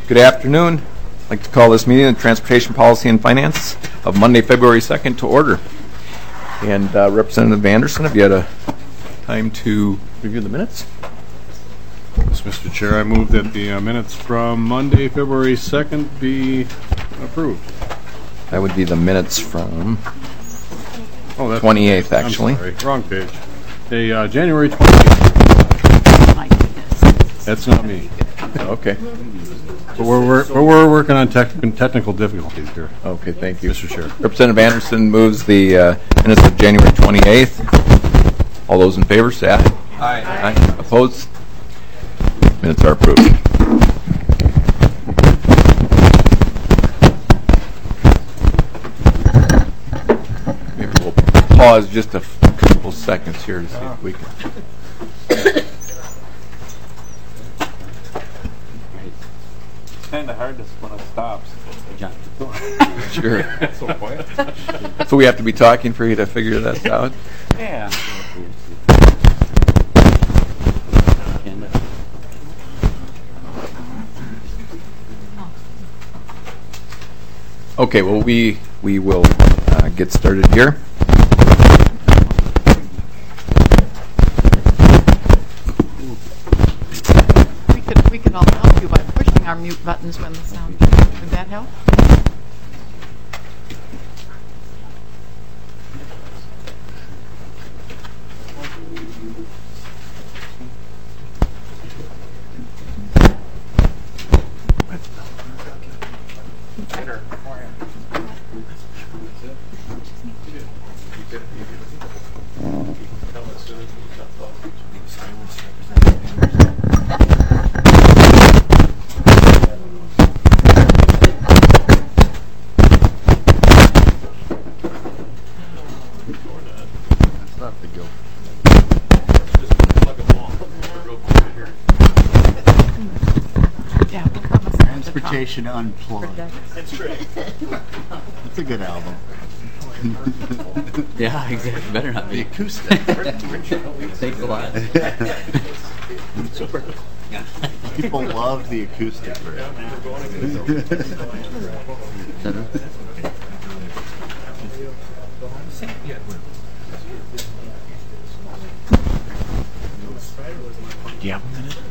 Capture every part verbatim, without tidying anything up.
Good afternoon. I'd like to call this meeting of Transportation Policy and Finance of Monday, February second to order. And uh, Representative Anderson, have you had a time to review the minutes? Yes, Mister Chair, I move that the uh, minutes from Monday, February second be approved. That would be the minutes from Oh, that's twenty-eighth, actually. I'm sorry, wrong page. The uh, January twenty-eighth. My goodness. That's not me. Okay. But we're, we're, but we're working on tech, technical difficulties here. Okay, thank you. Mister Chair. Representative Anderson moves the uh, minutes of January twenty-eighth. All those in favor say aye. Aye. Aye. Opposed? Minutes are approved. Maybe we'll pause just a couple seconds here to see if we can. It's kind of hard to when it stops. Sure. So quiet. So we have to be talking for you to figure that out? Yeah. Okay, well, we we will uh, get started here. We could we could all help you by pushing our mute buttons when the sound. Would that help? Yeah, we'll come us Transportation Unplugged. That's great. That's a good album. Yeah, exactly. Better not The be. acoustic. Thanks a lot. Super. People love the acoustic version. Do you have a minute?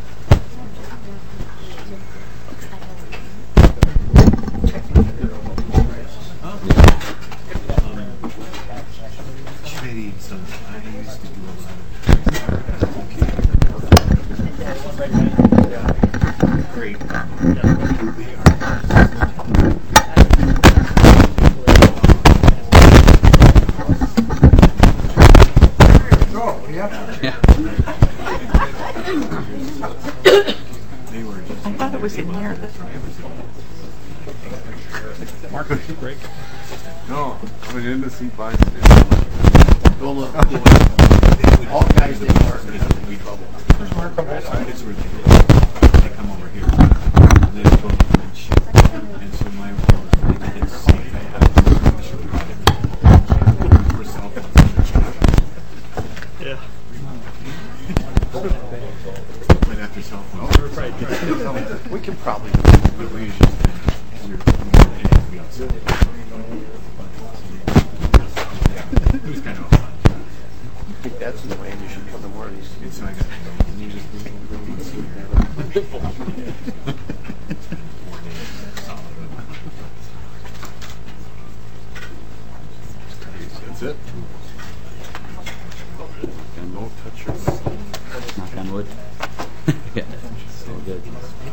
Shitty, so I used to do a lot of great. I thought it was in here. Marco, break. No, I mean in the seat by Go look. All guys that work in be trouble. It's ridiculous. They come over here. They go to the bench. And so my role is to make it safe. I have to for cell phones. Yeah. Right after cell phones. We can probably do it. It was kind of fun. I think that's the way you should come to more of these. It's like a That's it. And don't touch your Knock on wood. Yeah, so good.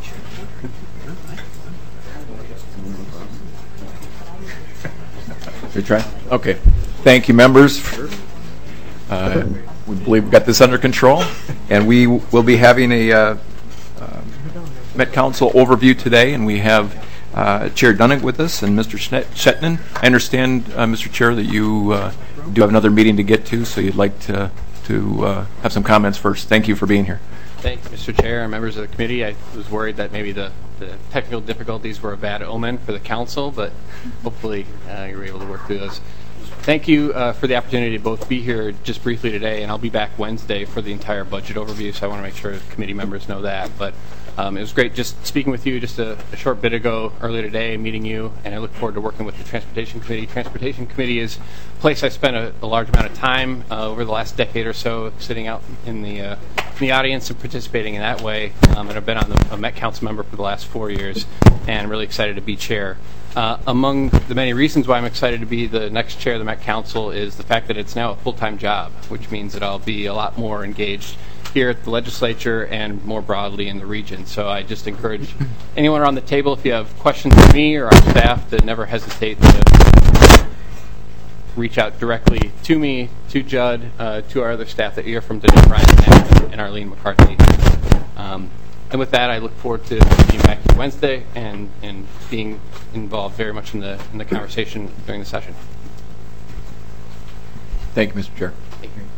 Good try. Okay. Thank you, members. Uh, we believe we've got this under control, and we will be having a uh, uh, Met Council overview today, and we have uh, Chair Dunning with us and Mister Shetnin. I understand, uh, Mister Chair, that you uh, do have another meeting to get to, so you'd like to, to uh, have some comments first. Thank you for being here. Thank you, Mister Chair and members of the committee. I was worried that maybe the, the technical difficulties were a bad omen for the council, but hopefully uh, you were able to work through those. Thank you uh, for the opportunity to both be here just briefly today, and I'll be back Wednesday for the entire budget overview, so I want to make sure committee members know that. But Um, it was great just speaking with you just a, a short bit ago earlier today, meeting you, and I look forward to working with the Transportation Committee. Transportation Committee is a place I spent a, a large amount of time uh, over the last decade or so, sitting out in the uh, in the audience and participating in that way. Um, and I've been on the a Met Council member for the last four years, and I'm really excited to be chair. Uh, among the many reasons why I'm excited to be the next chair of the Met Council is the fact that it's now a full-time job, which means that I'll be a lot more engaged here at the legislature and more broadly in the region. So I just encourage anyone around the table, if you have questions for me or our staff, to never hesitate to reach out directly to me, to Judd, uh, to our other staff that you hear from today, Brian Lamb and Arlene McCarthy. Um, and with that, I look forward to being back here Wednesday and, and being involved very much in the in the conversation during the session. Thank you, Mister Chair. Thank you.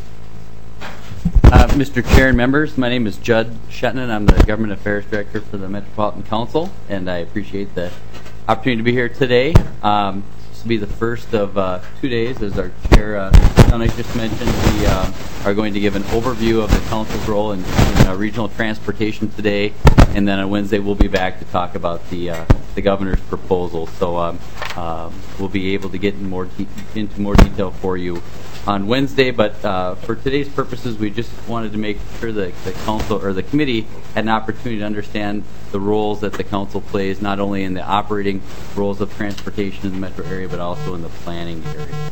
Uh, Mister Chair and members, my name is Judd Shetnan. I'm the Government Affairs Director for the Metropolitan Council, and I appreciate the opportunity to be here today. Um, this will be the first of uh, two days, as our Chair, uh, Dominic just mentioned. We uh, are going to give an overview of the Council's role in, in uh, regional transportation today, and then on Wednesday we'll be back to talk about the uh, the Governor's proposal. So um, um, we'll be able to get in more de- into more detail for you on Wednesday, but uh, for today's purposes, we just wanted to make sure that the council or the committee had an opportunity to understand the roles that the council plays, not only in the operating roles of transportation in the metro area, but also in the planning area.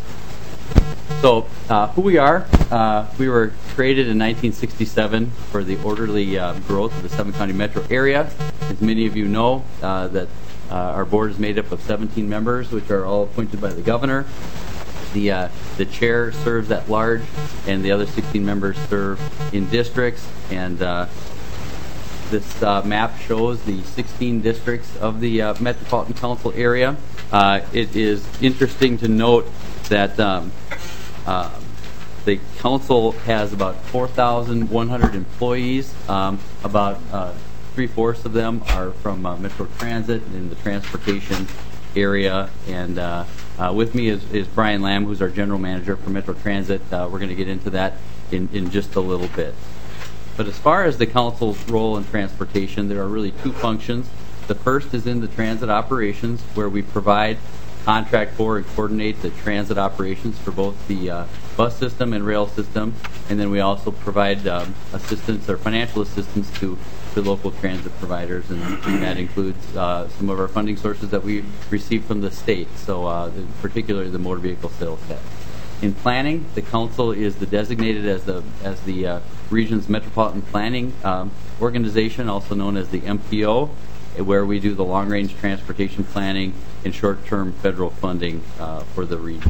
So, uh, who we are, uh, we were created in nineteen sixty-seven for the orderly uh, growth of the seven county metro area. As many of you know, uh, that uh, our board is made up of seventeen members, which are all appointed by the governor. The, uh, the chair serves at large, and the other sixteen members serve in districts. And uh, this uh, map shows the sixteen districts of the uh, Metropolitan Council area. Uh, it is interesting to note that um, uh, the council has about four thousand one hundred employees. Um, about uh, three-fourths of them are from uh, Metro Transit in the transportation area, and uh, uh, with me is, is Brian Lamb, who's our general manager for Metro Transit. Uh, we're going to get into that in, in just a little bit. But as far as the council's role in transportation, there are really two functions. The first is in the transit operations, where we provide, contract for, and coordinate the transit operations for both the uh, bus system and rail system, and then we also provide um, assistance or financial assistance to the local transit providers, and, and that includes uh, some of our funding sources that we receive from the state, so uh, particularly the motor vehicle sales tax. In planning, the council is the designated as the as the uh, region's metropolitan planning um, organization, also known as the M P O, where we do the long-range transportation planning and short-term federal funding uh, for the region.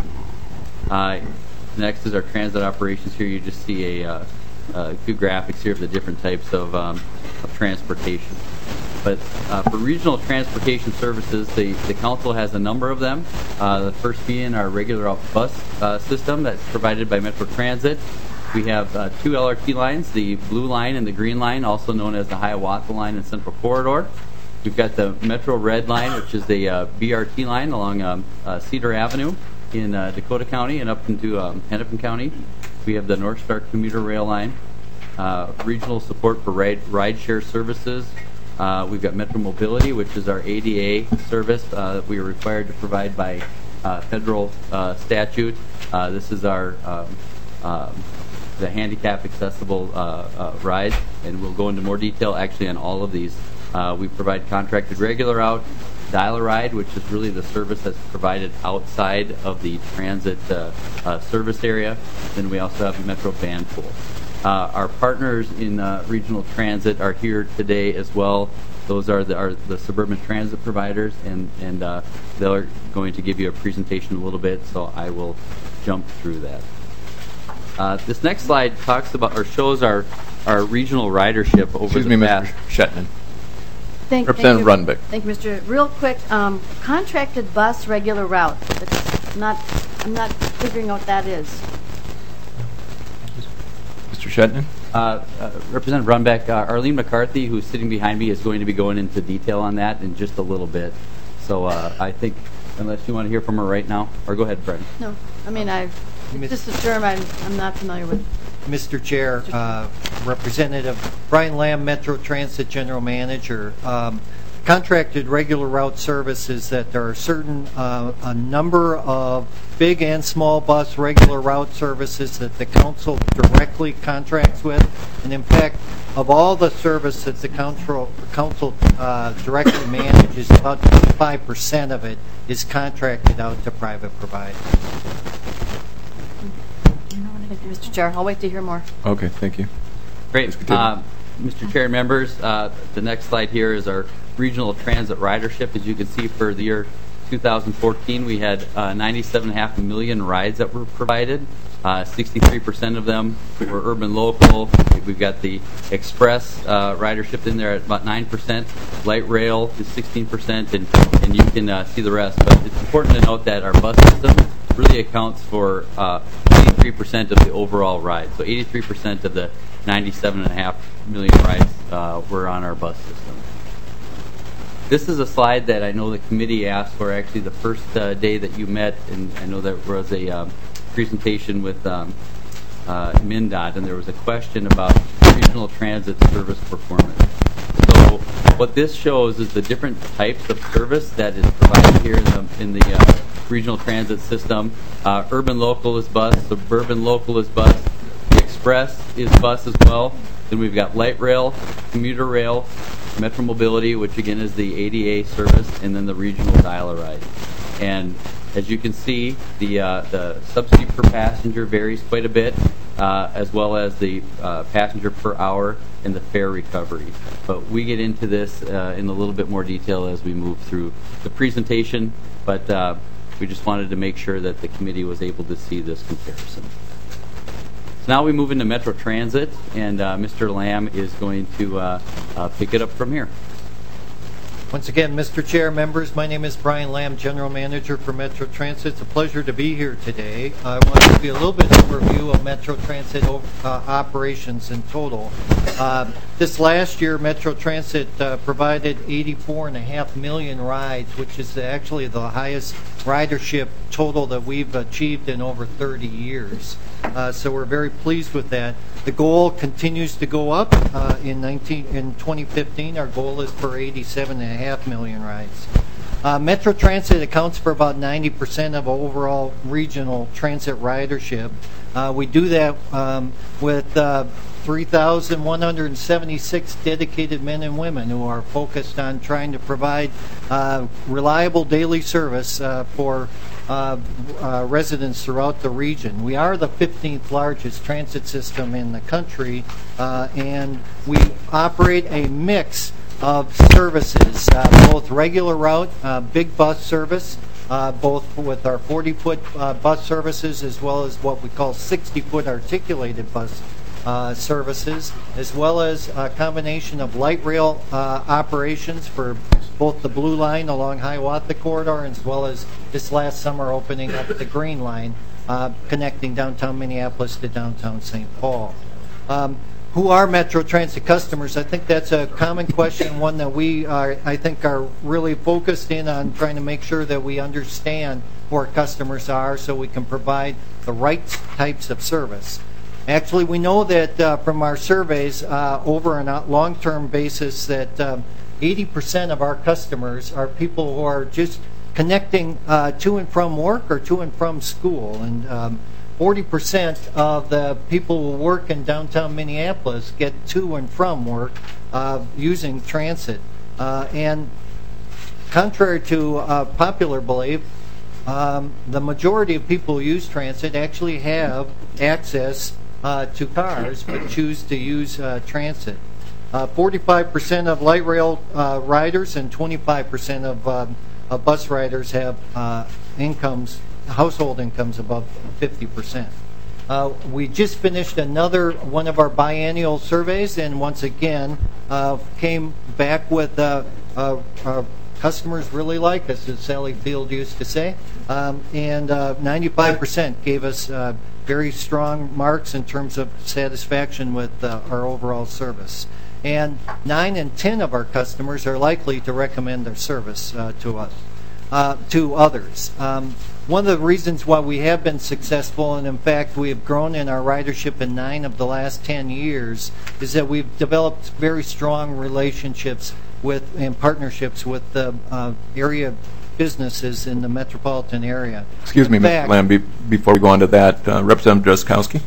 Uh, next is our transit operations. Here you just see a, uh, a few graphics here of the different types of, um, of transportation. But uh, for regional transportation services, the, the council has a number of them. Uh, the first being our regular bus uh, system that's provided by Metro Transit. We have uh, two L R T lines, the blue line and the green line, also known as the Hiawatha line and Central Corridor. We've got the Metro Red line, which is the uh, B R T line along um, uh, Cedar Avenue in uh, Dakota County and up into um, Hennepin County. We have the North Star commuter rail line, uh, regional support for ride, ride share services. Uh, we've got Metro Mobility, which is our A D A service uh, that we are required to provide by uh, federal uh, statute. Uh, this is our um, uh, the handicap accessible uh, uh, ride, and we'll go into more detail actually on all of these. Uh, we provide contracted regular out, Dial-A-Ride, which is really the service that's provided outside of the transit uh, uh, service area. Then we also have Metro Van Pool. Uh, our partners in uh, regional transit are here today as well. Those are the, are the suburban transit providers, and, and uh, they're going to give you a presentation a little bit, so I will jump through that. Uh, this next slide talks about or shows our, our regional ridership over Excuse the me, past. Mister Shetnan. Thank, Representative thank you. Runbeck. Thank you, Mister Real quick, um, contracted bus regular route. It's not. I'm not figuring out what that is. Mister Shetnan? Uh, uh, Representative Runbeck, uh, Arlene McCarthy, who's sitting behind me, is going to be going into detail on that in just a little bit. So uh, I think, unless you want to hear from her right now, or go ahead, Brent. No, I mean I. It's just a term I'm. I'm not familiar with. Mister Chair, uh, Representative Brian Lamb, Metro Transit General Manager. Um, contracted regular route services that there are certain uh, a number of big and small bus regular route services that the council directly contracts with, and in fact, of all the service that the council, council uh, directly manages, about twenty-five percent of it is contracted out to private providers. Thank you, Mister Chair. I'll wait to hear more. Okay, thank you. Great. Uh, Mister Chair and members, uh, the next slide here is our regional transit ridership. As you can see, for the year two thousand fourteen, we had uh, ninety-seven point five million rides that were provided. Uh, sixty-three percent of them were urban local. We've got the express uh, ridership in there at about nine percent. Light rail is sixteen percent, and, and you can uh, see the rest. But it's important to note that our bus system really accounts for uh, eighty-three percent of the overall rides. So eighty-three percent of the ninety-seven point five million rides uh, were on our bus system. This is a slide that I know the committee asked for actually the first uh, day that you met, and I know there was a um, presentation with um, uh, MnDOT, and there was a question about regional transit service performance. So what this shows is the different types of service that is provided here in the, in the uh, regional transit system. Uh, urban local is bus, suburban local is bus, the express is bus as well. Then we've got light rail, commuter rail, Metro Mobility, which again is the A D A service, and then the regional dial-a-ride. And as you can see, the uh, the subsidy per passenger varies quite a bit, uh, as well as the uh, passenger per hour and the fare recovery. But we get into this uh, in a little bit more detail as we move through the presentation, but uh, we just wanted to make sure that the committee was able to see this comparison. So now we move into Metro Transit, and uh, Mister Lamb is going to uh, uh, pick it up from here. Once again, Mister Chair, members, my name is Brian Lamb, General Manager for Metro Transit. It's a pleasure to be here today. I want to give you a little bit of overview of Metro Transit uh, operations in total. Uh, this last year, Metro Transit uh, provided eighty-four point five million rides, which is actually the highest ridership total that we've achieved in over thirty years. Uh, so we're very pleased with that. The goal continues to go up. Uh, in, nineteen, in twenty fifteen, our goal is for eighty-seven point five million rides. Uh, Metro Transit accounts for about ninety percent of overall regional transit ridership. Uh, we do that um, with uh, three thousand one hundred seventy-six dedicated men and women who are focused on trying to provide uh, reliable daily service uh, for uh, uh, residents throughout the region. We are the fifteenth largest transit system in the country, uh, and we operate a mix of services, uh, both regular route, uh, big bus service, uh, both with our forty-foot uh, bus services as well as what we call sixty-foot articulated bus uh, services, as well as a combination of light rail uh, operations for both the Blue Line along Hiawatha Corridor, as well as this last summer opening up the Green Line, uh, connecting downtown Minneapolis to downtown Saint Paul. Um, Who are Metro Transit customers? I think that's a common question, one that we are, I think, are really focused in on trying to make sure that we understand who our customers are so we can provide the right types of service. Actually, we know that uh, from our surveys uh, over a long-term basis that um, eighty percent of our customers are people who are just connecting uh, to and from work or to and from school. And um, forty percent of the people who work in downtown Minneapolis get to and from work uh, using transit. Uh, and contrary to uh, popular belief, um, the majority of people who use transit actually have access uh, to cars but choose to use uh, transit. Uh, forty-five percent of light rail uh, riders and twenty-five percent of, um, of bus riders have uh, incomes household incomes above fifty percent. Uh, we just finished another one of our biennial surveys, and once again uh, came back with uh, uh, our customers really like us, as Sally Field used to say, um, and uh, ninety-five percent gave us uh, very strong marks in terms of satisfaction with uh, our overall service. And nine in ten of our customers are likely to recommend their service uh, to us. uh, to others. Um, one of the reasons why we have been successful, and in fact we have grown in our ridership in nine of the last ten years, is that we've developed very strong relationships with and partnerships with the uh, area businesses in the metropolitan area. Excuse me, In Mister fact- Lamb, be- before we go on to that, uh, Representative Drazkowski.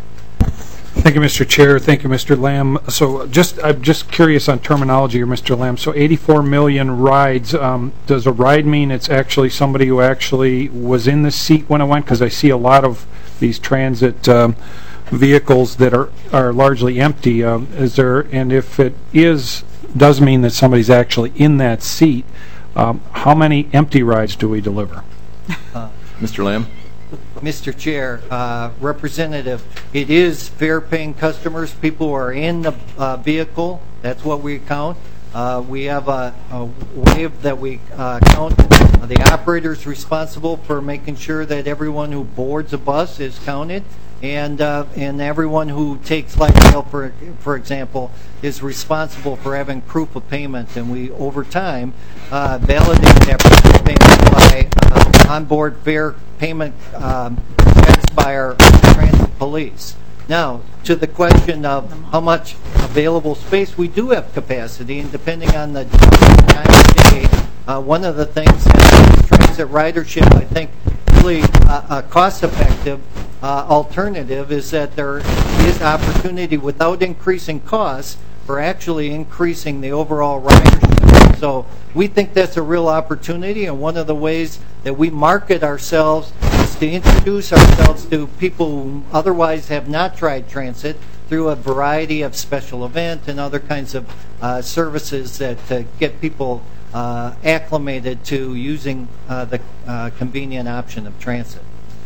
Thank you, Mister Chair. Thank you, Mister Lamb. So just, I'm just curious on terminology here, Mister Lamb. So eighty-four million rides, um, does a ride mean it's actually somebody who actually was in the seat when it went? Because I see a lot of these transit um, vehicles that are, are largely empty. Um, is there, and if it is, does mean that somebody's actually in that seat, um, how many empty rides do we deliver? Uh, Mister Lamb. Mister Chair, uh, Representative, it is fare-paying customers, people who are in the uh, vehicle. That's what we count. Uh, we have a, a way that we uh, count. Uh, the operator is responsible for making sure that everyone who boards a bus is counted, and uh, and everyone who takes light rail, for for example, is responsible for having proof of payment. And we, over time, uh, validate that proof of payment by uh, onboard fare payment um, checks by our transit police. Now, to the question of how much available space, we do have capacity, and depending on the time of day, uh, one of the things that transit ridership, I think, really uh, a cost-effective uh, alternative is that there is opportunity without increasing costs for actually increasing the overall ridership. So we think that's a real opportunity, and one of the ways that we market ourselves is to introduce ourselves to people who otherwise have not tried transit through a variety of special events and other kinds of uh, services that uh, get people uh, acclimated to using uh, the uh, convenient option of transit.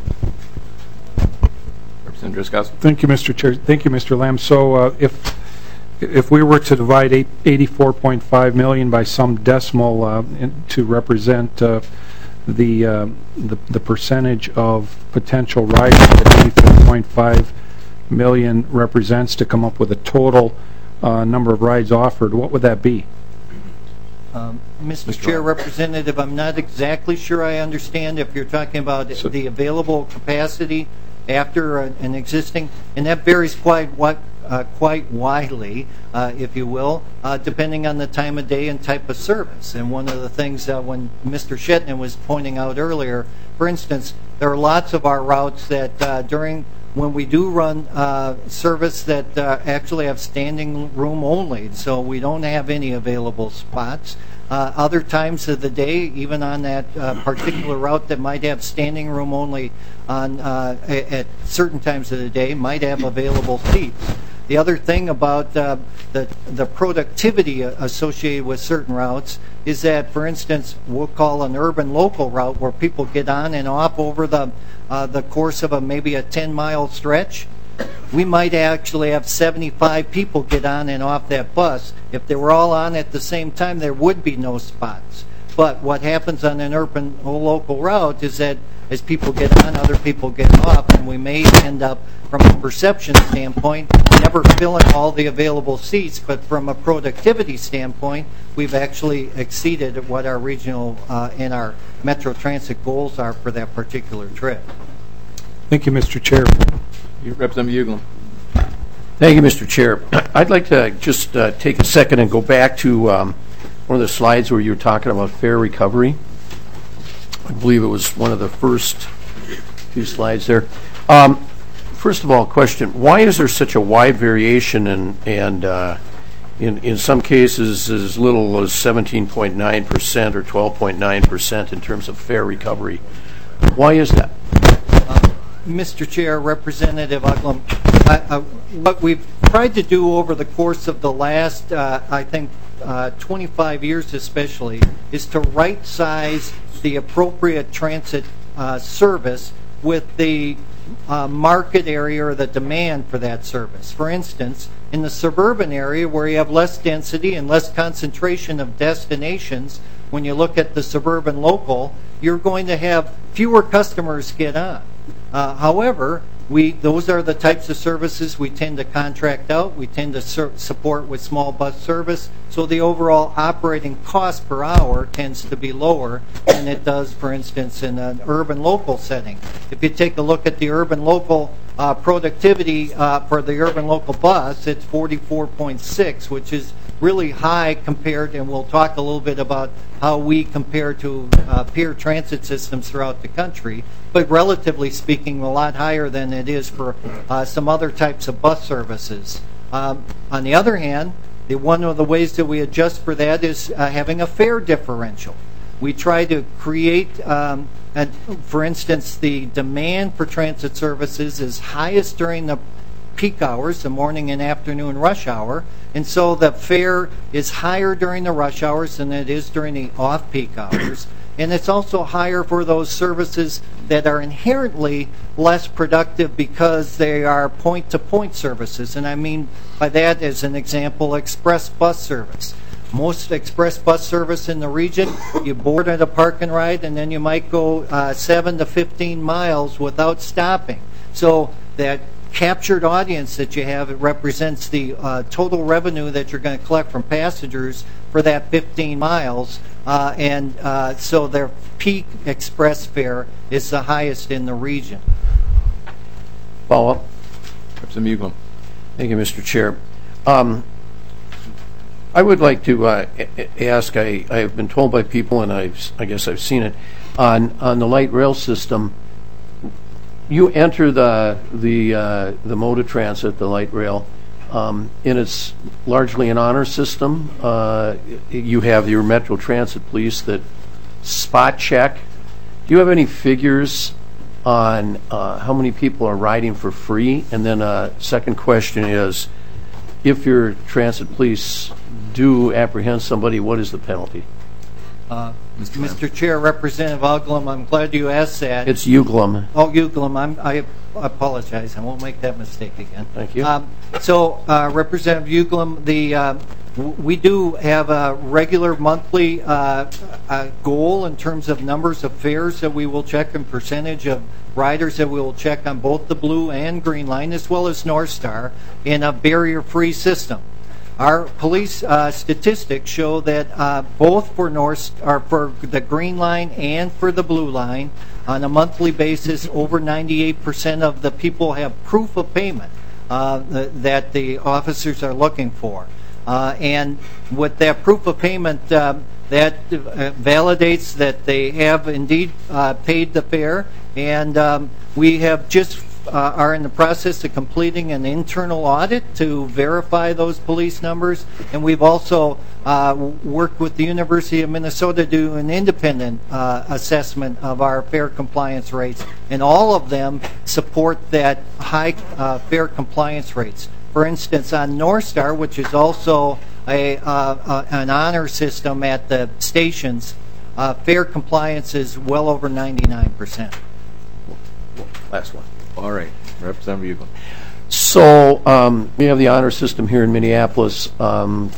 Representative Drazkowski. Thank you, Mister Chair. Thank you, Mister Lamb. So uh, if if we were to divide eighty-four point five million by some decimal uh, in, to represent uh, the, uh, the the percentage of potential riders that eighty-four point five million represents to come up with a total uh, number of rides offered, what would that be? Um, Mister Mister Chair, Ryan. Representative, I'm not exactly sure I understand if you're talking about So- the available capacity after a, an existing, and that varies quite what uh, quite widely, uh, if you will, uh, depending on the time of day and type of service. And one of the things uh, when Mister Shetman was pointing out earlier, for instance, there are lots of our routes that uh, during when we do run uh, service that uh, actually have standing room only, so we don't have any available spots. Uh, other times of the day, even on that uh, particular route that might have standing room only on uh, at certain times of the day, might have available seats. The other thing about uh, the, the productivity associated with certain routes is that, for instance, we'll call an urban local route where people get on and off over the, uh, the course of a maybe a ten mile stretch. We might actually have seventy-five people get on and off that bus. If they were all on at the same time, there would be no spots. But what happens on an urban or local route is that as people get on, other people get off, and we may end up, from a perception standpoint, never filling all the available seats, but from a productivity standpoint, we've actually exceeded what our regional uh, and our Metro Transit goals are for that particular trip. Thank you, Mister Chair. You, Representative Uglem. Thank you, Mister Chair. I'd like to just uh, take a second and go back to um, one of the slides where you were talking about fare recovery. I believe it was one of the first few slides there. Um, first of all, question, why is there such a wide variation and, and uh, in, in some cases as little as seventeen point nine percent or twelve point nine percent in terms of fare recovery? Why is that? Mister Chair, Representative Uglem, I, I, what we've tried to do over the course of the last, uh, I think, uh, twenty-five years especially, is to right-size the appropriate transit uh, service with the uh, market area or the demand for that service. For instance, in the suburban area where you have less density and less concentration of destinations, when you look at the suburban local, you're going to have fewer customers get on. Uh, however, we those are the types of services we tend to contract out. We tend to sur- support with small bus service, so the overall operating cost per hour tends to be lower than it does, for instance, in an urban local setting. If you take a look at the urban local uh, productivity uh, for the urban local bus, it's forty-four point six, which is really high compared, and we'll talk a little bit about how we compare to uh, peer transit systems throughout the country, but relatively speaking, a lot higher than it is for uh, some other types of bus services. Um, on the other hand, the, one of the ways that we adjust for that is uh, having a fare differential. We try to create, um, and for instance, the demand for transit services is highest during the peak hours, the morning and afternoon rush hour, and so the fare is higher during the rush hours than it is during the off-peak hours. And it's also higher for those services that are inherently less productive because they are point-to-point services. And I mean by that, as an example, express bus service. Most express bus service in the region, you board at a park and ride, and then you might go uh, seven to fifteen miles without stopping. So that captured audience that you have, it represents the uh, total revenue that you're going to collect from passengers for that fifteen miles. Uh, and uh, so their peak express fare is the highest in the region. Follow up. Representative Uglum. Thank you, Mister Chair. Um, I would like to uh, a- ask, I, I have been told by people, and I've, I guess I've seen it, on, on the light rail system, you enter the, the, uh, the mode of transit, the light rail, um, and it's largely an honor system. Uh, you have your Metro Transit police that spot check. Do you have any figures on uh, how many people are riding for free? And then a second question is, if your transit police do apprehend somebody, what is the penalty? Uh, Mister Chair, Representative Uglum, I'm glad you asked that. It's Uglum. Oh, Uglum, I'm, I apologize. I won't make that mistake again. Thank you. Um, so, uh, Representative Uglum, the uh, w- we do have a regular monthly uh, uh, goal in terms of numbers of fares that we will check and percentage of riders that we will check on both the Blue and Green Line, as well as North Star, in a barrier-free system. Our police uh, statistics show that uh, both for North, or for the Green Line and for the Blue Line, on a monthly basis, over ninety-eight percent of the people have proof of payment uh, th- that the officers are looking for. Uh, and with that proof of payment, uh, that uh, validates that they have indeed uh, paid the fare, and um, we have just Uh, are in the process of completing an internal audit to verify those police numbers, and we've also uh, worked with the University of Minnesota to do an independent uh, assessment of our fare compliance rates, and all of them support that high uh, fare compliance rates. For instance, on North Star, which is also a, uh, uh, an honor system at the stations, uh, fare compliance is well over ninety-nine percent. Last one. All right. Representative Uglum. So um, we have the honor system here in Minneapolis. Um,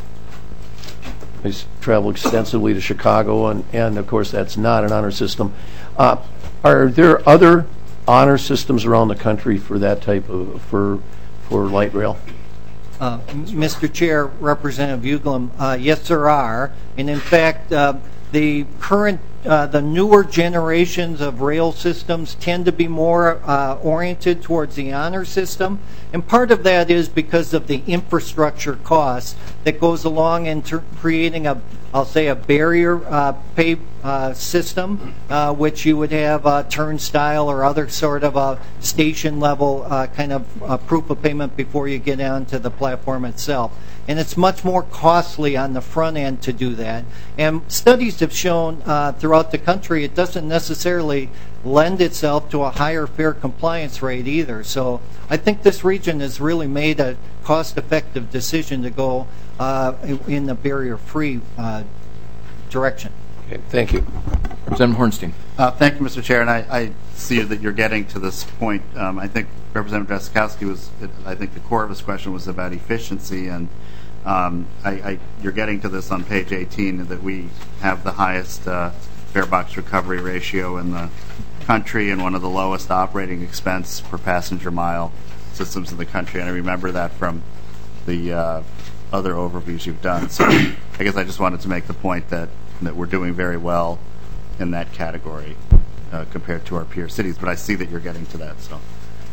I s- travel extensively to Chicago, and, and of course that's not an honor system. Uh, are there other honor systems around the country for that type of, for, for light rail? Uh, Mister Chair, Representative Uglum, uh, yes, there are, and in fact, uh, the current, uh, the newer generations of rail systems tend to be more uh, oriented towards the honor system, and part of that is because of the infrastructure costs that goes along in ter- creating a, I'll say, a barrier uh, pay uh, system, uh, which you would have a turnstile or other sort of a station level uh, kind of uh, proof of payment before you get onto the platform itself. And it's much more costly on the front end to do that. And studies have shown uh, throughout the country it doesn't necessarily lend itself to a higher fare compliance rate either. So I think this region has really made a cost-effective decision to go uh, in the barrier-free uh, direction. Okay, thank you. Representative Hornstein. Uh, thank you, Mister Chair. And I, I see that you're getting to this point. Um, I think Representative Drazkowski was, I think the core of his question was about efficiency. And um, I, I, you're getting to this on page eighteen, that we have the highest uh, fare box recovery ratio in the country and one of the lowest operating expense per passenger mile systems in the country, and I remember that from the uh, other overviews you've done. So I guess I just wanted to make the point that, that we're doing very well in that category uh, compared to our peer cities, but I see that you're getting to that. So,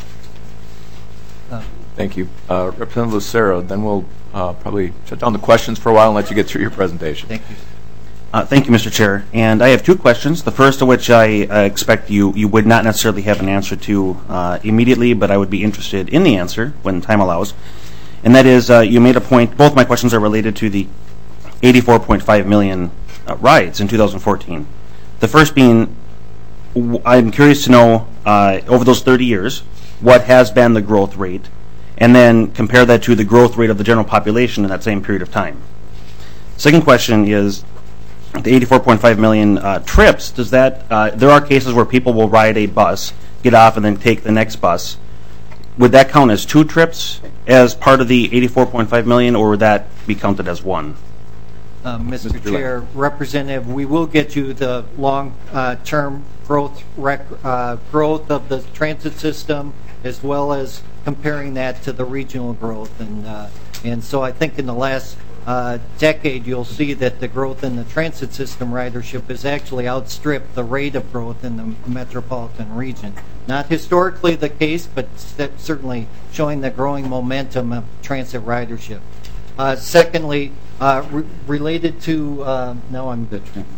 Uh, Thank you. Uh, Representative Lucero, then we'll uh, probably shut down the questions for a while and let you get through your presentation. Thank you. Uh, thank you, Mister Chair. And I have two questions. The first of which I uh, expect you, you would not necessarily have an answer to uh, immediately, but I would be interested in the answer when time allows. And that is, uh, you made a point, both my questions are related to the eighty-four point five million uh, rides in two thousand fourteen. The first being, w- I'm curious to know, uh, over those thirty years, what has been the growth rate, and then compare that to the growth rate of the general population in that same period of time. Second question is, the eighty-four point five million uh, trips, does that, uh, there are cases where people will ride a bus, get off, and then take the next bus. Would that count as two trips as part of the eighty-four point five million, or would that be counted as one? Uh, Mister Chair, Representative, we will get you the long-term growth rec- uh, growth of the transit system, as well as comparing that to the regional growth. And uh, and so I think in the last uh, decade, you'll see that the growth in the transit system ridership has actually outstripped the rate of growth in the metropolitan region. Not historically the case, but st- certainly showing the growing momentum of transit ridership. Uh, secondly, uh, re- related to, uh, now I'm, the tra-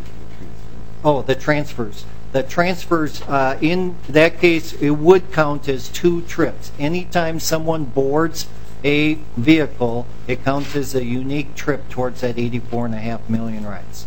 oh, the transfers. The transfers, uh, in that case, it would count as two trips. Anytime someone boards a vehicle, it counts as a unique trip towards that eighty-four point five million rides.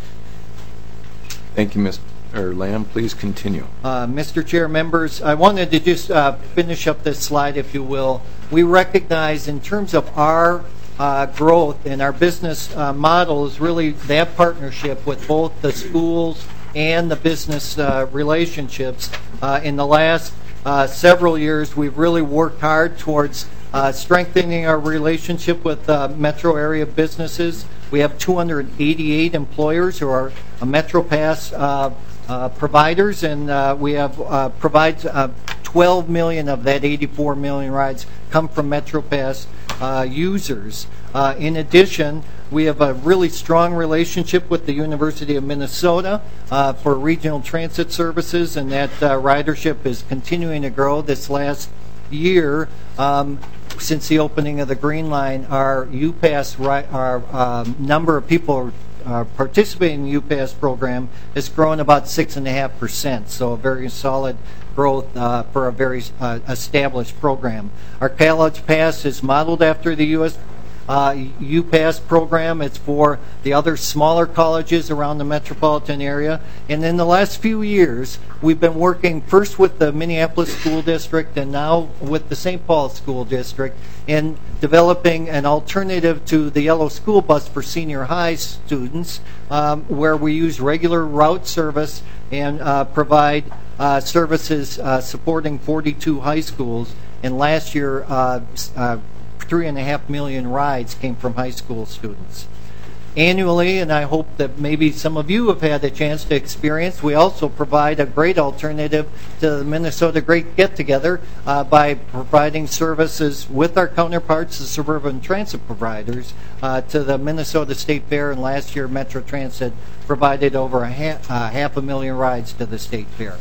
Thank you, Mister Lamb. Please continue. Uh, Mister Chair, members, I wanted to just uh, finish up this slide, if you will. We recognize in terms of our uh, growth and our business uh, model is really that partnership with both the schools and the business uh, relationships. Uh, in the last uh, several years, we've really worked hard towards uh, strengthening our relationship with uh, metro area businesses. We have two hundred eighty-eight employers who are a MetroPass uh, uh, providers, and uh, we have uh, provides uh, twelve million of that eighty-four million rides come from MetroPass uh, users. Uh, in addition, we have a really strong relationship with the University of Minnesota uh, for regional transit services, and that uh, ridership is continuing to grow. This last year, um, since the opening of the Green Line, our UPass, ri- our um, number of people uh, participating in the UPass program has grown about six and a half percent. So a very solid growth uh, for a very uh, established program. Our College Pass is modeled after the U S Uh, UPass program. It's for the other smaller colleges around the metropolitan area. And in the last few years, we've been working first with the Minneapolis School District and now with the Saint Paul School District in developing an alternative to the yellow school bus for senior high students, um, where we use regular route service and uh, provide uh, services uh, supporting forty-two high schools. And last year, uh, uh, three and a half million rides came from high school students. Annually, and I hope that maybe some of you have had a chance to experience, we also provide a great alternative to the Minnesota Great Get-Together uh, by providing services with our counterparts, the suburban transit providers, uh, to the Minnesota State Fair, and last year Metro Transit provided over a half, uh, half a million rides to the State Fair.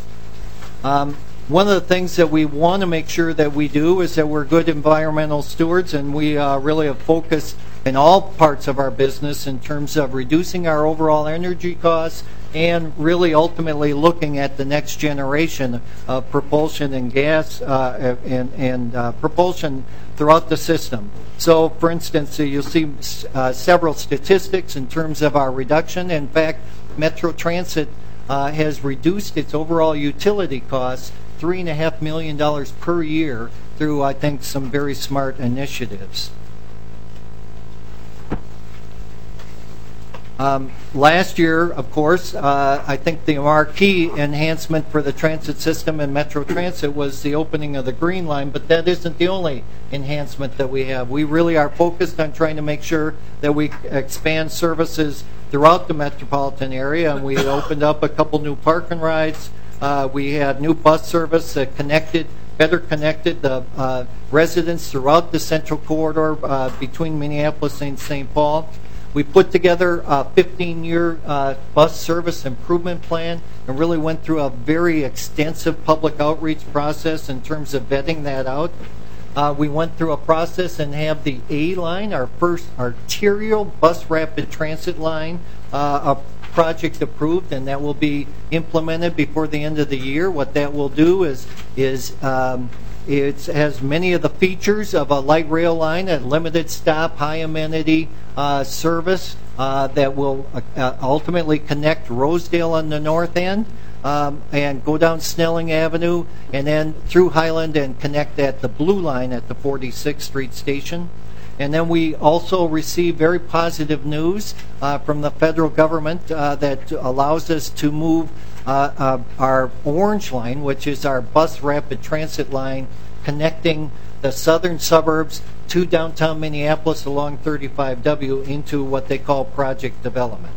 Um, One of the things that we want to make sure that we do is that we're good environmental stewards, and we uh, really have focused in all parts of our business in terms of reducing our overall energy costs and really ultimately looking at the next generation of propulsion and gas uh, and, and uh, propulsion throughout the system. So, for instance, uh, you'll see uh, several statistics in terms of our reduction. In fact, Metro Transit uh, has reduced its overall utility costs three and a half million dollars per year through, I think, some very smart initiatives. Um, last year, of course, uh, I think the marquee enhancement for the transit system and Metro Transit was the opening of the Green Line, but that isn't the only enhancement that we have. We really are focused on trying to make sure that we expand services throughout the metropolitan area, and we opened up a couple new park and rides. Uh, we had new bus service that connected, better connected the uh, residents throughout the central corridor uh, between Minneapolis and Saint Paul. We put together a fifteen-year uh, bus service improvement plan and really went through a very extensive public outreach process in terms of vetting that out. Uh, we went through a process and have the A line, our first arterial bus rapid transit line, uh, a project approved, and that will be implemented before the end of the year. What that will do is is um, it has many of the features of a light rail line, a limited stop, high amenity uh, service uh, that will uh, ultimately connect Rosedale on the north end um, and go down Snelling Avenue and then through Highland and connect at the Blue Line at the forty-sixth Street station. And then we also receive very positive news uh, from the federal government uh, that allows us to move uh, uh, our Orange Line, which is our bus rapid transit line connecting the southern suburbs to downtown Minneapolis along thirty-five W into what they call project development.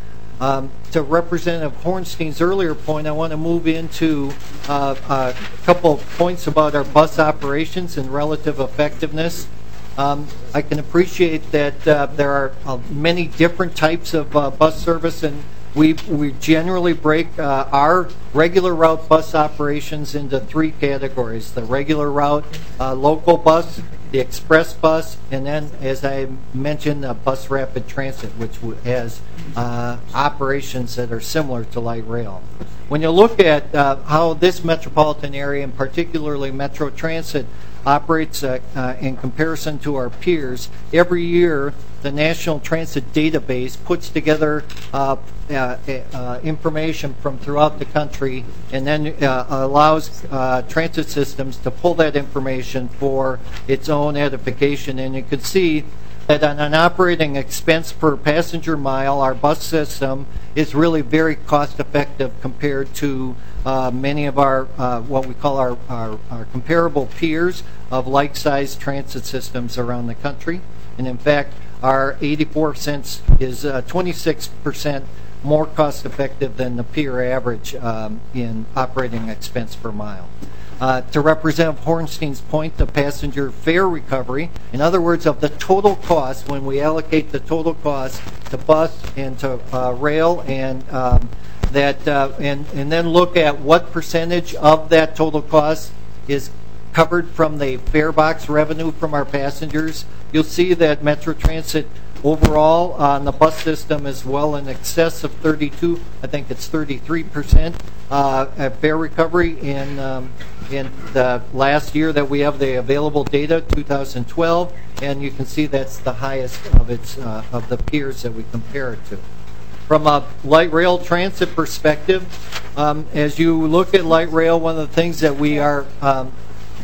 Um, to Representative Hornstein's earlier point, I want to move into uh, a couple of points about our bus operations and relative effectiveness. Um, I can appreciate that uh, there are uh, many different types of uh, bus service, and we we generally break uh, our regular route bus operations into three categories: the regular route uh, local bus, the express bus, and then, as I mentioned, uh, bus rapid transit, which has uh, operations that are similar to light rail. When you look at uh, how this metropolitan area, and particularly Metro Transit, operates uh, uh, in comparison to our peers, every year the National Transit Database puts together uh, uh, uh, information from throughout the country and then uh, allows uh, transit systems to pull that information for its own edification. And you can see that on an operating expense per passenger mile, our bus system is really very cost effective compared to uh, many of our uh, what we call our, our, our comparable peers of like-sized transit systems around the country. And in fact, our eighty-four cents is uh, twenty-six percent more cost effective than the peer average um, in operating expense per mile. Uh, to Representative Hornstein's point, the passenger fare recovery, in other words, of the total cost, when we allocate the total cost to bus and to uh, rail, and um, that, uh, and and then look at what percentage of that total cost is covered from the fare box revenue from our passengers. You'll see that Metro Transit overall on the bus system is well in excess of thirty-two, I think it's thirty-three percent uh, at fare recovery in um, in the last year that we have the available data, two thousand twelve, and you can see that's the highest of its uh, of the peers that we compare it to. From a light rail transit perspective, um, as you look at light rail, one of the things that we are um,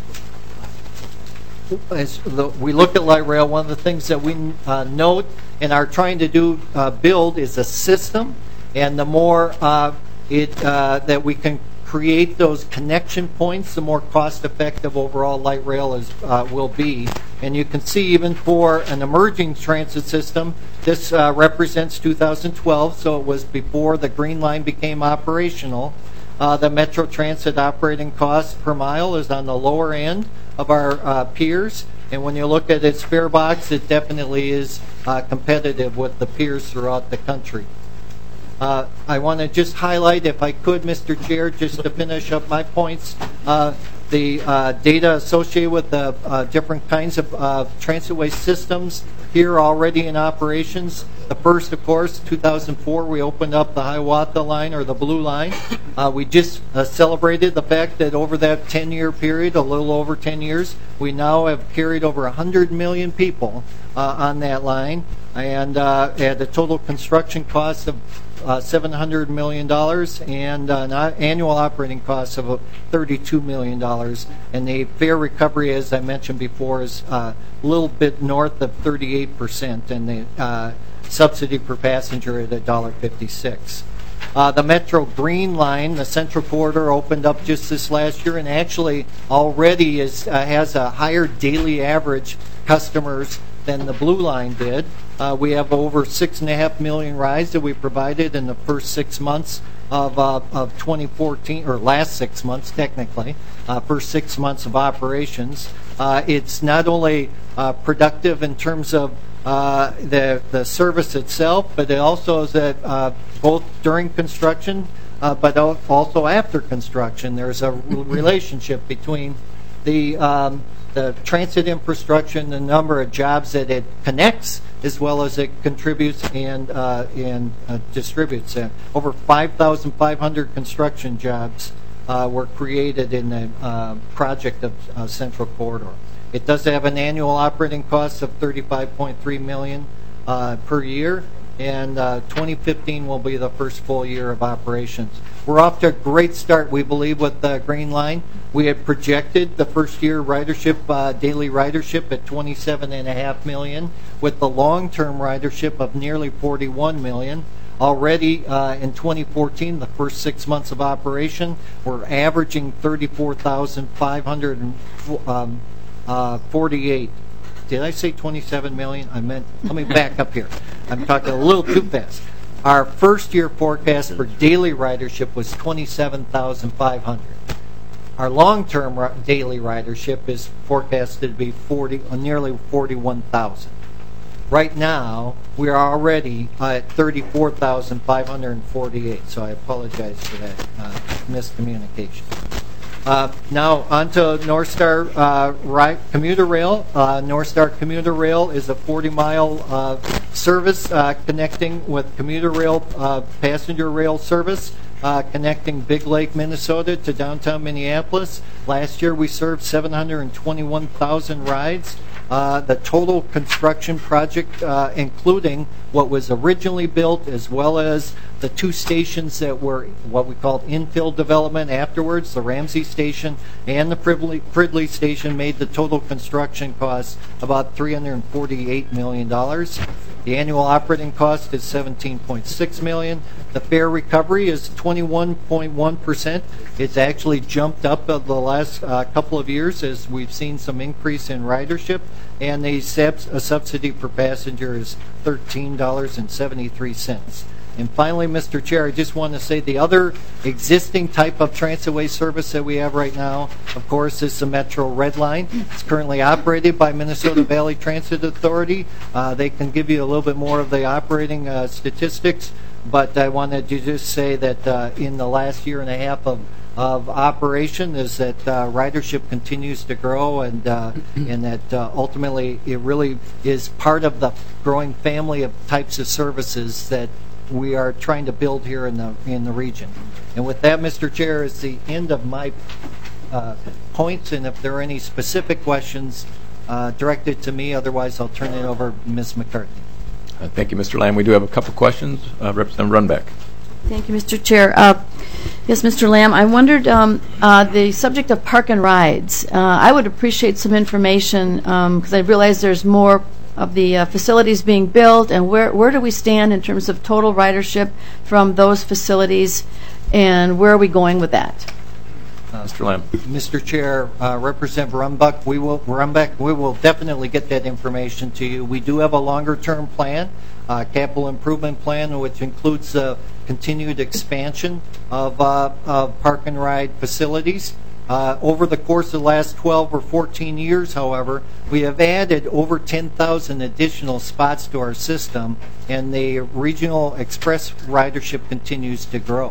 as the, we look at light rail, one of the things that we uh, note and are trying to do uh, build is a system, and the more uh, it uh, that we can create those connection points, the more cost-effective overall light rail is uh, will be. And you can see even for an emerging transit system, this uh, represents two thousand twelve, so it was before the Green Line became operational. Uh, the Metro Transit operating cost per mile is on the lower end of our uh, peers, and when you look at its fare box, it definitely is uh, competitive with the peers throughout the country. Uh, I want to just highlight, if I could, Mister Chair, just to finish up my points, uh, the uh, data associated with the uh, different kinds of uh, transitway systems here already in operations. The first, of course, two thousand four, we opened up the Hiawatha Line, or the Blue Line. Uh, we just uh, celebrated the fact that over that ten-year period, a little over ten years, we now have carried over one hundred million people uh, on that line, and uh, at a total construction cost of Uh, seven hundred million dollars and uh, an annual operating cost of uh, thirty-two million dollars. And the fare recovery, as I mentioned before, is uh, a little bit north of thirty-eight percent, and the uh, subsidy per passenger at one dollar fifty-six. Uh, the Metro Green Line, the Central Corridor, opened up just this last year, and actually already is uh, has a higher daily average customers than the Blue Line did. Uh, we have over six and a half million rides that we provided in the first six months of uh, of twenty fourteen, or last six months technically, uh, first six months of operations. Uh, it's not only uh, productive in terms of uh, the the service itself, but it also is that uh, both during construction, uh, but also after construction, there's a relationship between the um, the transit infrastructure and the number of jobs that it connects, as well as it contributes and uh, and uh, distributes. Uh, over five thousand five hundred construction jobs uh, were created in the uh, project of uh, Central Corridor. It does have an annual operating cost of thirty-five point three million dollars uh, per year, and uh, twenty fifteen will be the first full year of operations. We're off to a great start, we believe, with the Green Line. We had projected the first year ridership, uh, daily ridership at twenty-seven point five million, with the long-term ridership of nearly forty-one million. Already uh, in twenty fourteen, the first six months of operation, we're averaging thirty-four thousand five hundred forty-eight. Did I say twenty-seven million? I meant, let me back up here. I'm talking a little too fast. Our first year forecast for daily ridership was twenty-seven thousand five hundred. Our long-term ri- daily ridership is forecasted to be forty, uh, nearly forty-one thousand. Right now, we are already at thirty-four thousand five hundred forty-eight, so I apologize for that uh, miscommunication. Uh, now, on to North Star uh, right, Commuter Rail. Uh, North Star Commuter Rail is a forty mile uh, service uh, connecting with Commuter Rail uh, passenger rail service, uh, connecting Big Lake, Minnesota to downtown Minneapolis. Last year, we served seven hundred twenty-one thousand rides. Uh, the total construction project, uh, including what was originally built, as well as the two stations that were what we called infill development afterwards, the Ramsey Station and the Fridley, Fridley Station, made the total construction cost about three hundred forty-eight million dollars. The annual operating cost is seventeen point six million dollars. The fare recovery is twenty-one point one percent. It's actually jumped up over the last uh, couple of years as we've seen some increase in ridership, and the subs- a subsidy per passenger is thirteen dollars and seventy-three cents. And finally, Mister Chair, I just want to say the other existing type of transitway service that we have right now, of course, is the Metro Red Line. It's currently operated by Minnesota Valley Transit Authority. Uh, they can give you a little bit more of the operating uh, statistics, but I wanted to just say that uh, in the last year and a half of of operation is that uh, ridership continues to grow, and uh, and that uh, ultimately it really is part of the growing family of types of services that we are trying to build here in the in the region. And with that, Mister Chair, is the end of my uh, points, and if there are any specific questions uh, directed to me, otherwise I'll turn it over to Miz McCarthy. Uh, thank you, Mister Lamb. We do have a couple questions. Uh, Representative Runbeck. Thank you, Mister Chair. Uh, yes, Mister Lamb, I wondered um, uh, the subject of park and rides. Uh, I would appreciate some information because um, I realize there's more of the uh, facilities being built, and where where do we stand in terms of total ridership from those facilities, and where are we going with that? Uh, Mister Lamb. Mister Chair, uh, Representative Rumbuck, we will Rumbeck, we will definitely get that information to you. We do have a longer-term plan, uh, capital improvement plan, which includes uh, continued expansion of, uh, of park and ride facilities. Uh, over the course of the last twelve or fourteen years, however, we have added over ten thousand additional spots to our system, and the regional express ridership continues to grow.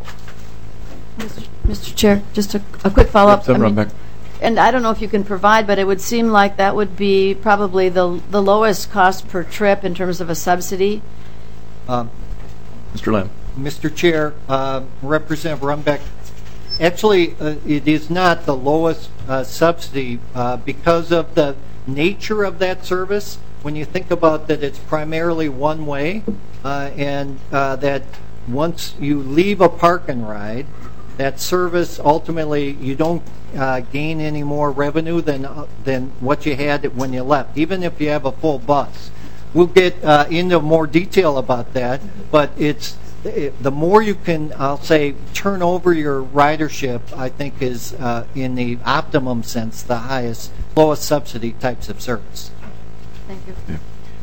Mister Chair, just a, a quick follow-up. I mean, Rumbeck. and I don't know if you can provide, but it would seem like that would be probably the the lowest cost per trip in terms of a subsidy. Um, Mister Lamb. Mister Chair, uh, Representative Rumbeck, actually, uh, it is not the lowest uh, subsidy uh, because of the nature of that service. When you think about that, it's primarily one way, uh, and uh, that once you leave a park and ride, that service ultimately you don't uh, gain any more revenue than uh, than what you had when you left, even if you have a full bus. We'll get uh, into more detail about that, but it's it, the more you can, I'll say, turn over your ridership, I think is uh, in the optimum sense the highest, lowest subsidy types of service. Thank you. Yeah.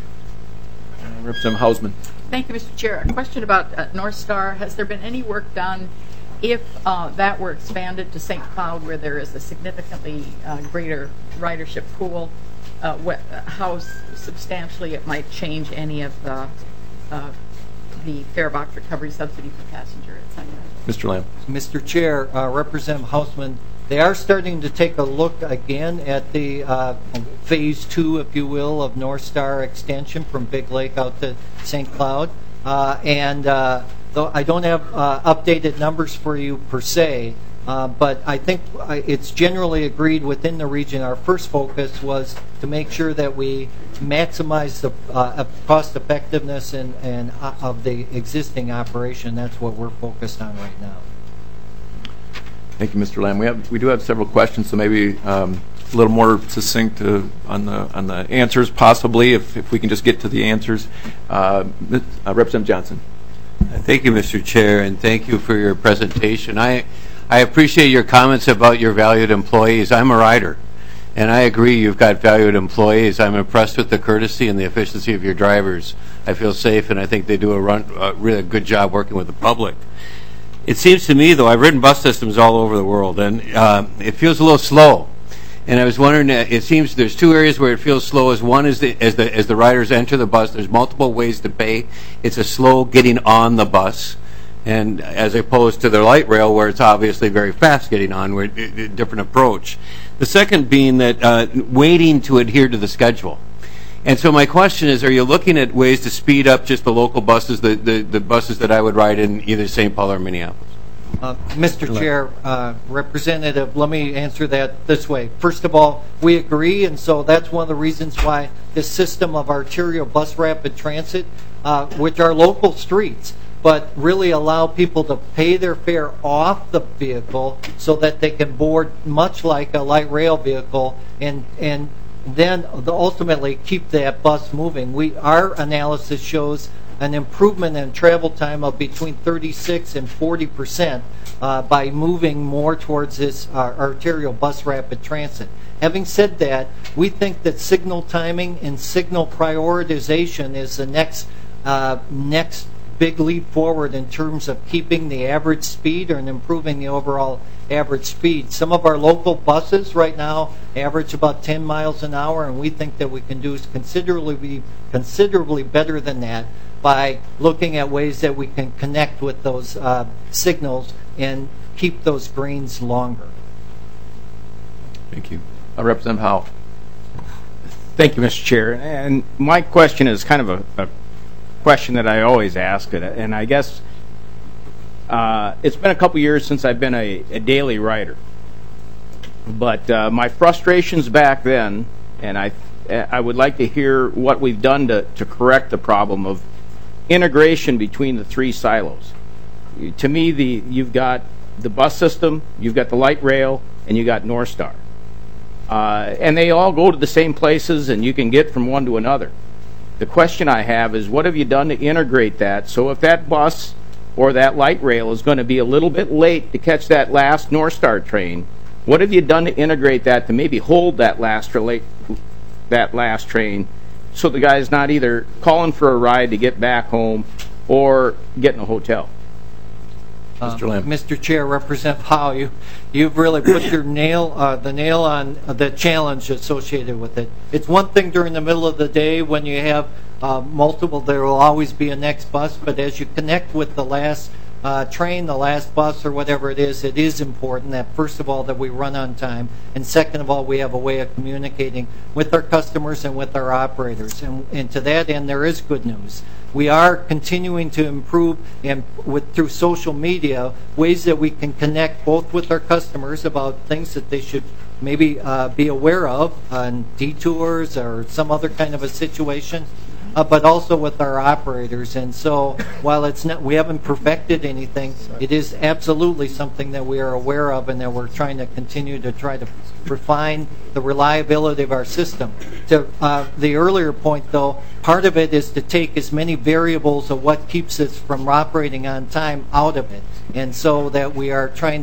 Representative Hausman. Thank you, Mister Chair. A question about uh, North Star. Has there been any work done if uh, that were expanded to Saint Cloud, where there is a significantly uh, greater ridership pool, uh, what, uh, how substantially it might change any of the, uh, the fare box recovery subsidy per passenger, et cetera? Mister Lamb. Mister Chair, uh, Representative Hausman, they are starting to take a look again at the uh, phase two, if you will, of North Star extension from Big Lake out to Saint Cloud. Uh, and uh, though I don't have uh, updated numbers for you per se, uh, but I think it's generally agreed within the region. Our first focus was to make sure that we maximize the uh, cost effectiveness and, and uh, of the existing operation. That's what we're focused on right now. Thank you, Mister Lamb. We have we do have several questions, so maybe um, a little more succinct uh, on the on the answers, possibly, if, if we can just get to the answers. Uh, uh, Representative Johnson. Thank you, Mister Chair, and thank you for your presentation. I I appreciate your comments about your valued employees. I'm a rider, and I agree you've got valued employees. I'm impressed with the courtesy and the efficiency of your drivers. I feel safe, and I think they do a run, a really good job working with the public. It seems to me, though, I've ridden bus systems all over the world, and uh, it feels a little slow. And I was wondering, uh, it seems there's two areas where it feels slow. As one is the, as the as the riders enter the bus, there's multiple ways to pay. It's a slow getting on the bus, and as opposed to the light rail, where it's obviously very fast getting on, where a different approach. The second being that uh, waiting to adhere to the schedule. And so my question is, are you looking at ways to speed up just the local buses, the, the, the buses that I would ride in either Saint Paul or Minneapolis? Uh, Mister Chair, uh, Representative, let me answer that this way. First of all, we agree, and so that's one of the reasons why this system of arterial bus rapid transit, uh, which are local streets, but really allow people to pay their fare off the vehicle so that they can board much like a light rail vehicle and and then ultimately keep that bus moving. We our analysis shows an improvement in travel time of between thirty-six and forty percent uh, by moving more towards this uh, arterial bus rapid transit. Having said that, we think that signal timing and signal prioritization is the next uh, next big leap forward in terms of keeping the average speed and improving the overall average speed. Some of our local buses right now average about ten miles an hour, and we think that we can do considerably considerably better than that by looking at ways that we can connect with those uh, signals and keep those greens longer. Thank you. Uh, Representative Howell. Thank you, Mister Chair. And my question is kind of a, a question that I always ask, and I guess uh, it's been a couple years since I've been a, a daily rider. But uh, my frustrations back then, and I I would like to hear what we've done to, to correct the problem of integration between the three silos. To me, the you've got the bus system, you've got the light rail, and you got North Star. Uh, and they all go to the same places, and you can get from one to another. The question I have is, what have you done to integrate that so if that bus or that light rail is going to be a little bit late to catch that last North Star train, what have you done to integrate that to maybe hold that last late, that last train so the guy's not either calling for a ride to get back home or getting a hotel? Mister Lamb. Uh, Mister Chair, Representative Howe, you, you've really put your nail, uh, the nail on the challenge associated with it. It's one thing during the middle of the day when you have uh, multiple, there will always be a next bus, but as you connect with the last uh, train, the last bus, or whatever it is, it is important that, first of all, that we run on time, and second of all, we have a way of communicating with our customers and with our operators. And, and to that end, there is good news. We are continuing to improve and with through social media ways that we can connect both with our customers about things that they should maybe uh, be aware of on detours or some other kind of a situation, uh, but also with our operators. And so while it's not, we haven't perfected anything, it is absolutely something that we are aware of and that we're trying to continue to try to refine the reliability of our system. To uh, the earlier point, though, part of it is to take as many variables of what keeps us from operating on time out of it, and so that we are trying to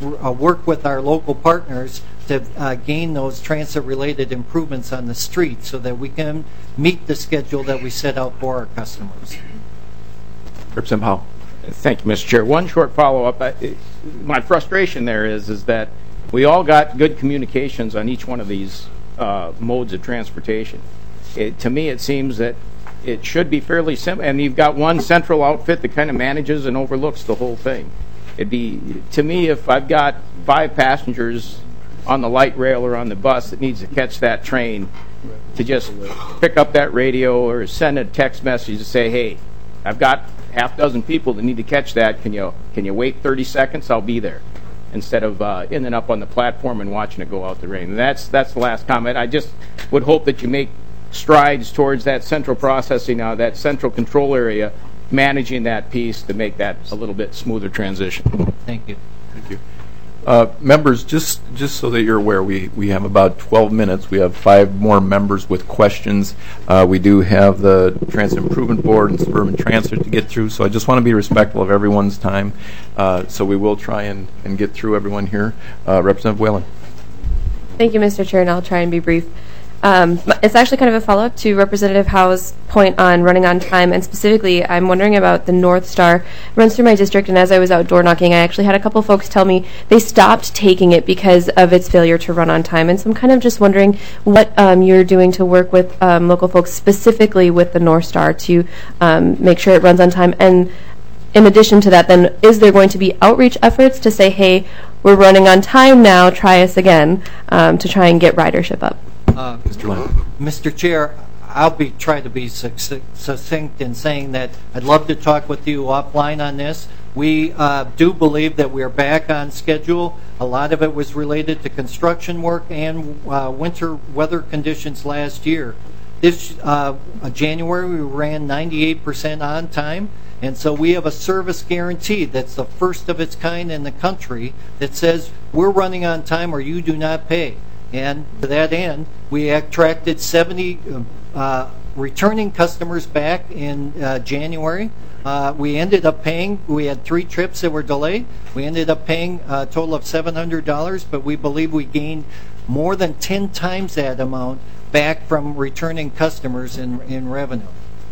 uh, work with our local partners to uh, gain those transit-related improvements on the street so that we can meet the schedule that we set out for our customers. Representative Howe. Thank you, Mister Chair. One short follow-up. I- My frustration there is is that we all got good communications on each one of these uh, modes of transportation. It, to me, it seems that it should be fairly simple, and you've got one central outfit that kind of manages and overlooks the whole thing. It'd be, to me, if I've got five passengers on the light rail or on the bus that needs to catch that train, to just pick up that radio or send a text message to say, hey, I've got half dozen people that need to catch that. Can you can you wait thirty seconds? I'll be there. Instead of uh, ending up on the platform and watching it go out the rain. And that's that's the last comment. I just would hope that you make strides towards that central processing now, that central control area, managing that piece to make that a little bit smoother transition. Thank you. Thank you. Uh, members, just just so that you're aware, we, we have about twelve minutes. We have five more members with questions. Uh, we do have the Transit Improvement Board and Suburban Transit to get through, so I just want to be respectful of everyone's time. Uh, so we will try and, and get through everyone here. Uh, Representative Whalen. Thank you, Mister Chair, and I'll try and be brief. Um, it's actually kind of a follow-up to Representative Howe's point on running on time, and specifically, I'm wondering about the North Star. It runs through my district, and as I was out door knocking, I actually had a couple folks tell me they stopped taking it because of its failure to run on time, and so I'm kind of just wondering what um, you're doing to work with um, local folks, specifically with the North Star, to um, make sure it runs on time. And in addition to that, then, is there going to be outreach efforts to say, hey, we're running on time now, try us again, um, to try and get ridership up? Uh, Mister Lamb. Mister Chair, I'll be trying to be succinct in saying that I'd love to talk with you offline on this. We uh, do believe that we are back on schedule. A lot of it was related to construction work and uh, winter weather conditions last year. This uh, January, we ran ninety-eight percent on time. And so we have a service guarantee that's the first of its kind in the country that says we're running on time or you do not pay. And to that end, we attracted seventy uh, returning customers back in uh, January. Uh, we ended up paying, we had three trips that were delayed. We ended up paying a total of seven hundred dollars, but we believe we gained more than ten times that amount back from returning customers in, in revenue.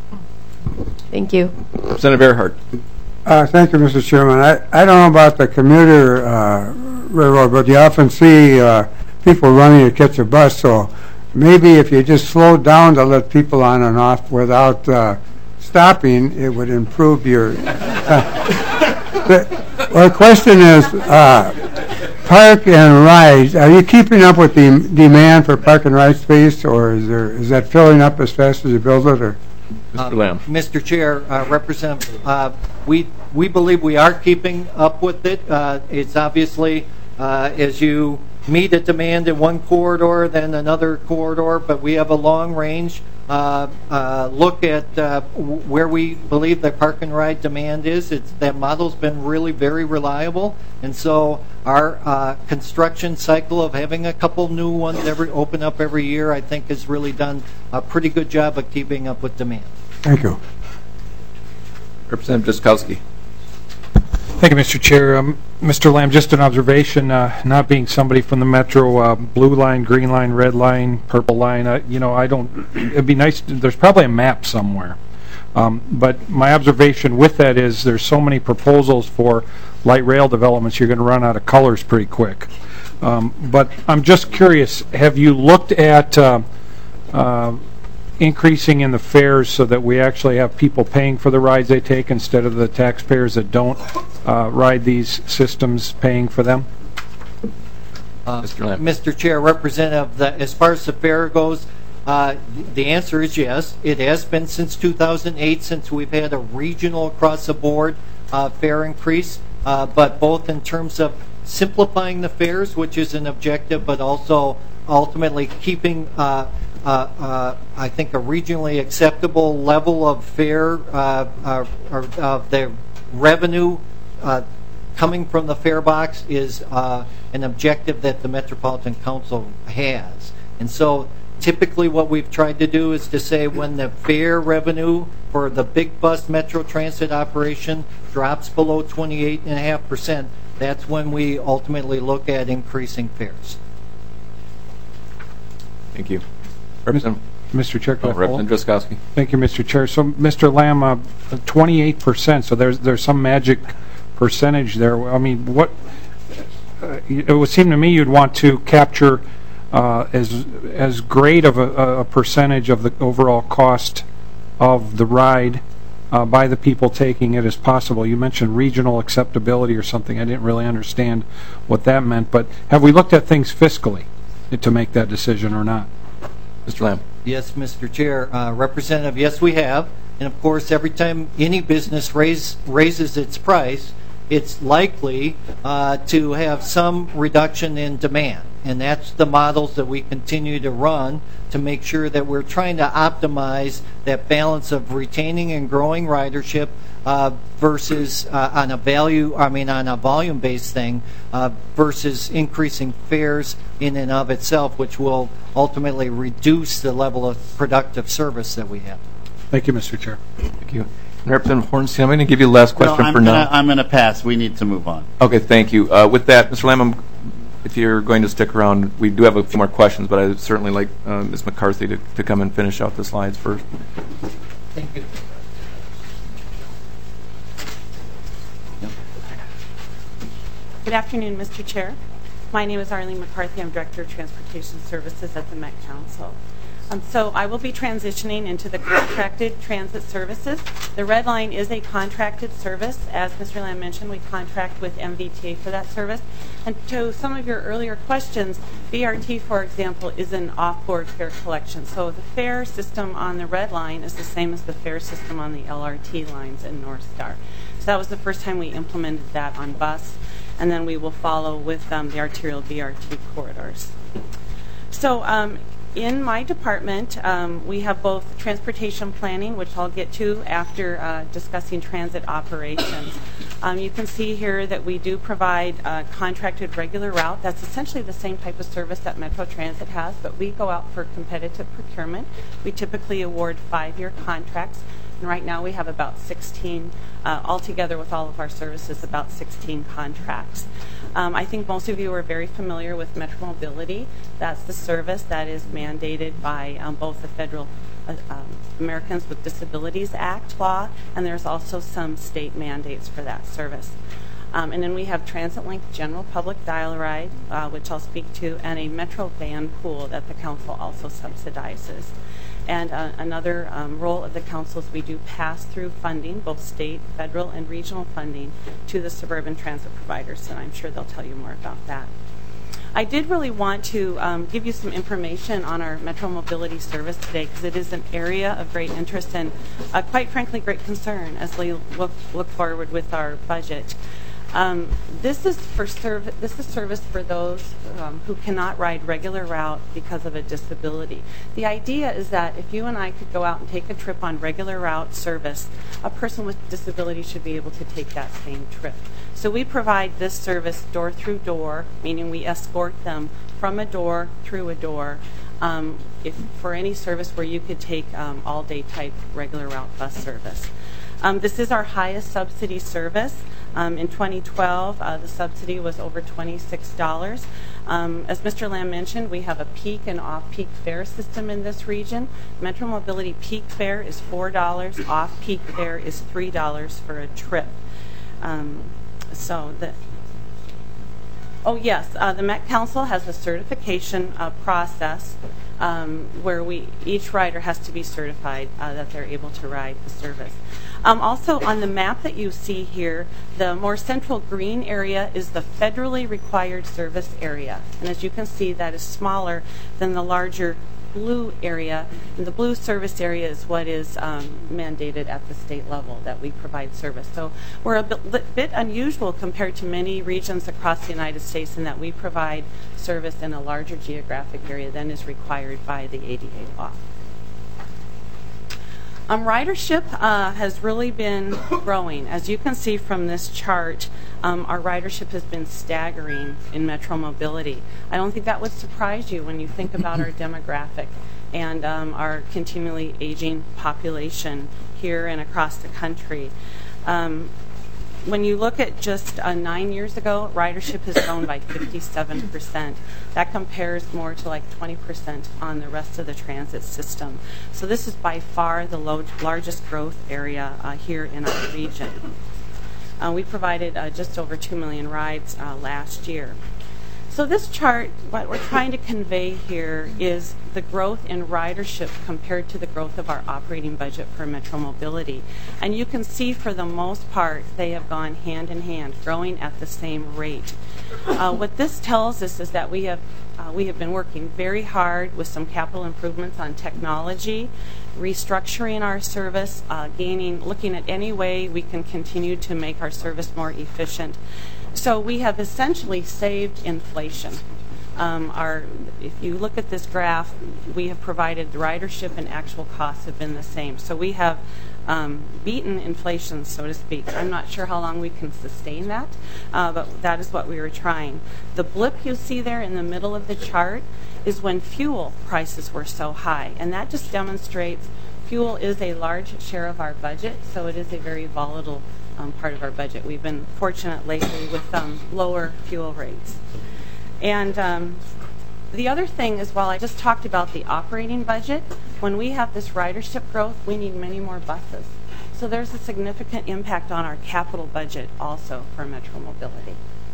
Thank you. Representative Earhart. Uh, thank you, Mister Chairman. I, I don't know about the commuter uh, railroad, but you often see uh, people running to catch a bus, so maybe if you just slowed down to let people on and off without uh, stopping, it would improve your... Uh, the, well, the question is, uh, park and ride, are you keeping up with the demand for park and ride space, or is there is that filling up as fast as you build it, or... Mister Lamb. Uh, Mister Chair, uh, Representative, uh, we we believe we are keeping up with it. Uh, it's obviously uh, as you meet a demand in one corridor, then another corridor, but we have a long range uh, uh, look at uh, w- where we believe the park and ride demand is. It's, that model's been really very reliable, and so our uh, construction cycle of having a couple new ones every open up every year, I think, has really done a pretty good job of keeping up with demand. Thank you. Representative Jaskowski. Thank you, Mister Chair. Um, Mister Lamb, just an observation, uh, not being somebody from the Metro, uh, blue line, green line, red line, purple line, uh, you know, I don't, it'd be nice, to, there's probably a map somewhere. Um, but my observation with that is there's so many proposals for light rail developments, you're going to run out of colors pretty quick. Um, but I'm just curious, have you looked at uh, uh, increasing in the fares so that we actually have people paying for the rides they take instead of the taxpayers that don't uh, ride these systems paying for them? Uh, Mister Lamb. Mister Chair, Representative, the, as far as the fare goes, uh, the answer is yes. It has been since two thousand eight, since we've had a regional across-the-board uh, fare increase, uh, but both in terms of simplifying the fares, which is an objective, but also ultimately keeping uh, Uh, uh, I think a regionally acceptable level of fare uh, uh, or of the revenue uh, coming from the fare box is uh, an objective that the Metropolitan Council has. And so typically what we've tried to do is to say when the fare revenue for the big bus Metro Transit operation drops below twenty-eight point five percent, that's when we ultimately look at increasing fares. Thank you. Representative. Mister Chair, Oh, Representative Drazkowski. Thank you, Mister Chair. So, Mister Lamb, uh, twenty-eight percent. So there's there's some magic percentage there. I mean, what? Uh, it would seem to me you'd want to capture uh, as as great of a, a percentage of the overall cost of the ride uh, by the people taking it as possible. You mentioned regional acceptability or something. I didn't really understand what that meant. But have we looked at things fiscally to make that decision or not? Mister Lamb. Yes, Mister Chair. Uh, Representative, yes, we have. And of course, every time any business raise, raises its price, it's likely uh, to have some reduction in demand. And that's the models that we continue to run to make sure that we're trying to optimize that balance of retaining and growing ridership uh, versus uh, on a value, I mean, on a volume-based thing uh, versus increasing fares in and of itself, which will ultimately reduce the level of productive service that we have. Thank you, Mister Chair. Thank you. Representative Hornstein, I'm going to give you the last question no, I'm for gonna, now. I'm going to pass. We need to move on. Okay, thank you. Uh, with that, Mister Lamb, I'm, if you're going to stick around, we do have a few more questions, but I'd certainly like uh, Miz McCarthy to, to come and finish out the slides first. Thank you. Good afternoon, Mister Chair. My name is Arlene McCarthy. I'm Director of Transportation Services at the Met Council. Um, so I will be transitioning into the contracted transit services. The Red Line is a contracted service. As Mister Lamb mentioned, we contract with M V T A for that service. And to some of your earlier questions, B R T, for example, is an off-board fare collection. So the fare system on the Red Line is the same as the fare system on the L R T lines in North Star. So that was the first time we implemented that on bus. And then we will follow with um, the arterial B R T corridors. So um, in my department, um, we have both transportation planning, which I'll get to after uh, discussing transit operations. Um, you can see here that we do provide a contracted regular route. That's essentially the same type of service that Metro Transit has, but we go out for competitive procurement. We typically award five-year contracts. And right now we have about sixteen, uh, altogether with all of our services, about sixteen contracts. Um, I think most of you are very familiar with Metro Mobility. That's the service that is mandated by um, both the federal uh, um, Americans with Disabilities Act law, and there's also some state mandates for that service. Um, and then we have TransitLink General Public Dial Ride, uh, which I'll speak to, and a Metro van pool that the council also subsidizes. And uh, another um, role of the council is we do pass through funding, both state, federal, and regional funding, to the suburban transit providers, and I'm sure they'll tell you more about that. I did really want to um, give you some information on our Metro Mobility service today because it is an area of great interest and, uh, quite frankly, great concern as we look, look forward with our budget. Um, this is for serv- This is service for those um, who cannot ride regular route because of a disability. The idea is that if you and I could go out and take a trip on regular route service, a person with disability should be able to take that same trip. So we provide this service door through door, meaning we escort them from a door through a door. Um, if for any service where you could take um, all-day type regular route bus service. Um, this is our highest subsidy service. Um, in twenty twelve, uh, the subsidy was over twenty-six dollars. Um, as Mister Lamb mentioned, we have a peak and off-peak fare system in this region. Metro Mobility peak fare is four dollars, off-peak fare is three dollars for a trip. Um, so the Oh yes, uh, the Met Council has a certification uh, process um, where we each rider has to be certified uh, that they're able to ride the service. Um, also, on the map that you see here, the more central green area is the federally required service area, and as you can see, that is smaller than the larger blue area, and the blue service area is what is um, mandated at the state level that we provide service. So we're a bit, bit unusual compared to many regions across the United States in that we provide service in a larger geographic area than is required by the A D A law. Um, ridership uh, has really been growing. As you can see from this chart, um, our ridership has been staggering in Metro Mobility. I don't think that would surprise you when you think about our demographic. and um, our continually aging population here and across the country. Um, When you look at just uh, nine years ago, ridership has grown by fifty-seven percent. That compares more to like twenty percent on the rest of the transit system. So this is by far the lo- largest growth area uh, here in our region. Uh, we provided uh, just over two million rides uh, last year. So this chart, what we're trying to convey here is the growth in ridership compared to the growth of our operating budget for Metro Mobility. And you can see for the most part, they have gone hand in hand, growing at the same rate. Uh, what this tells us is that we have uh, we have been working very hard with some capital improvements on technology, restructuring our service, uh, gaining, looking at any way we can continue to make our service more efficient. So we have essentially saved inflation. Um, our, if you look at this graph, we have provided the ridership and actual costs have been the same. So we have um, beaten inflation, so to speak. I'm not sure how long we can sustain that, uh, but that is what we were trying. The blip you see there in the middle of the chart is when fuel prices were so high, and that just demonstrates fuel is a large share of our budget, so it is a very volatile Um, part of our budget. We've been fortunate lately with um, lower fuel rates. And um, the other thing is, while I just talked about the operating budget, when we have this ridership growth, we need many more buses. So there's a significant impact on our capital budget also for Metro Mobility.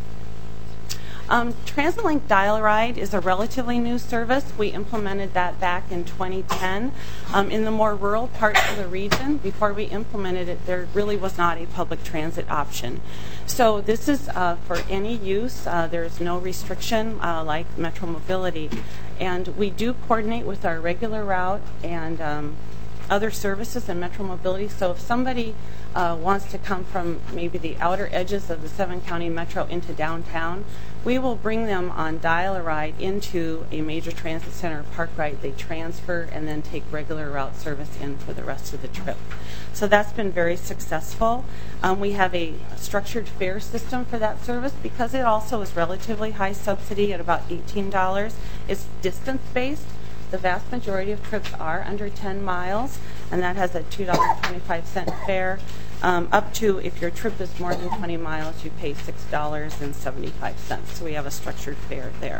Um, TransitLink Dial-A-Ride is a relatively new service. We implemented that back in twenty ten. Um, in the more rural parts of the region, before we implemented it, there really was not a public transit option. So this is uh, for any use. Uh, there's no restriction uh, like Metro Mobility. And we do coordinate with our regular route and um, other services in Metro Mobility. So if somebody uh, wants to come from maybe the outer edges of the seven county metro into downtown, we will bring them on Dial-A-Ride into a major transit center park ride. They transfer and then take regular route service in for the rest of the trip. So that's been very successful. Um, we have a structured fare system for that service because it also is relatively high subsidy at about eighteen dollars. It's distance-based. The vast majority of trips are under ten miles, and that has a two dollars and twenty-five cents fare. Um, up to, if your trip is more than twenty miles, you pay six dollars and seventy-five cents. So we have a structured fare there.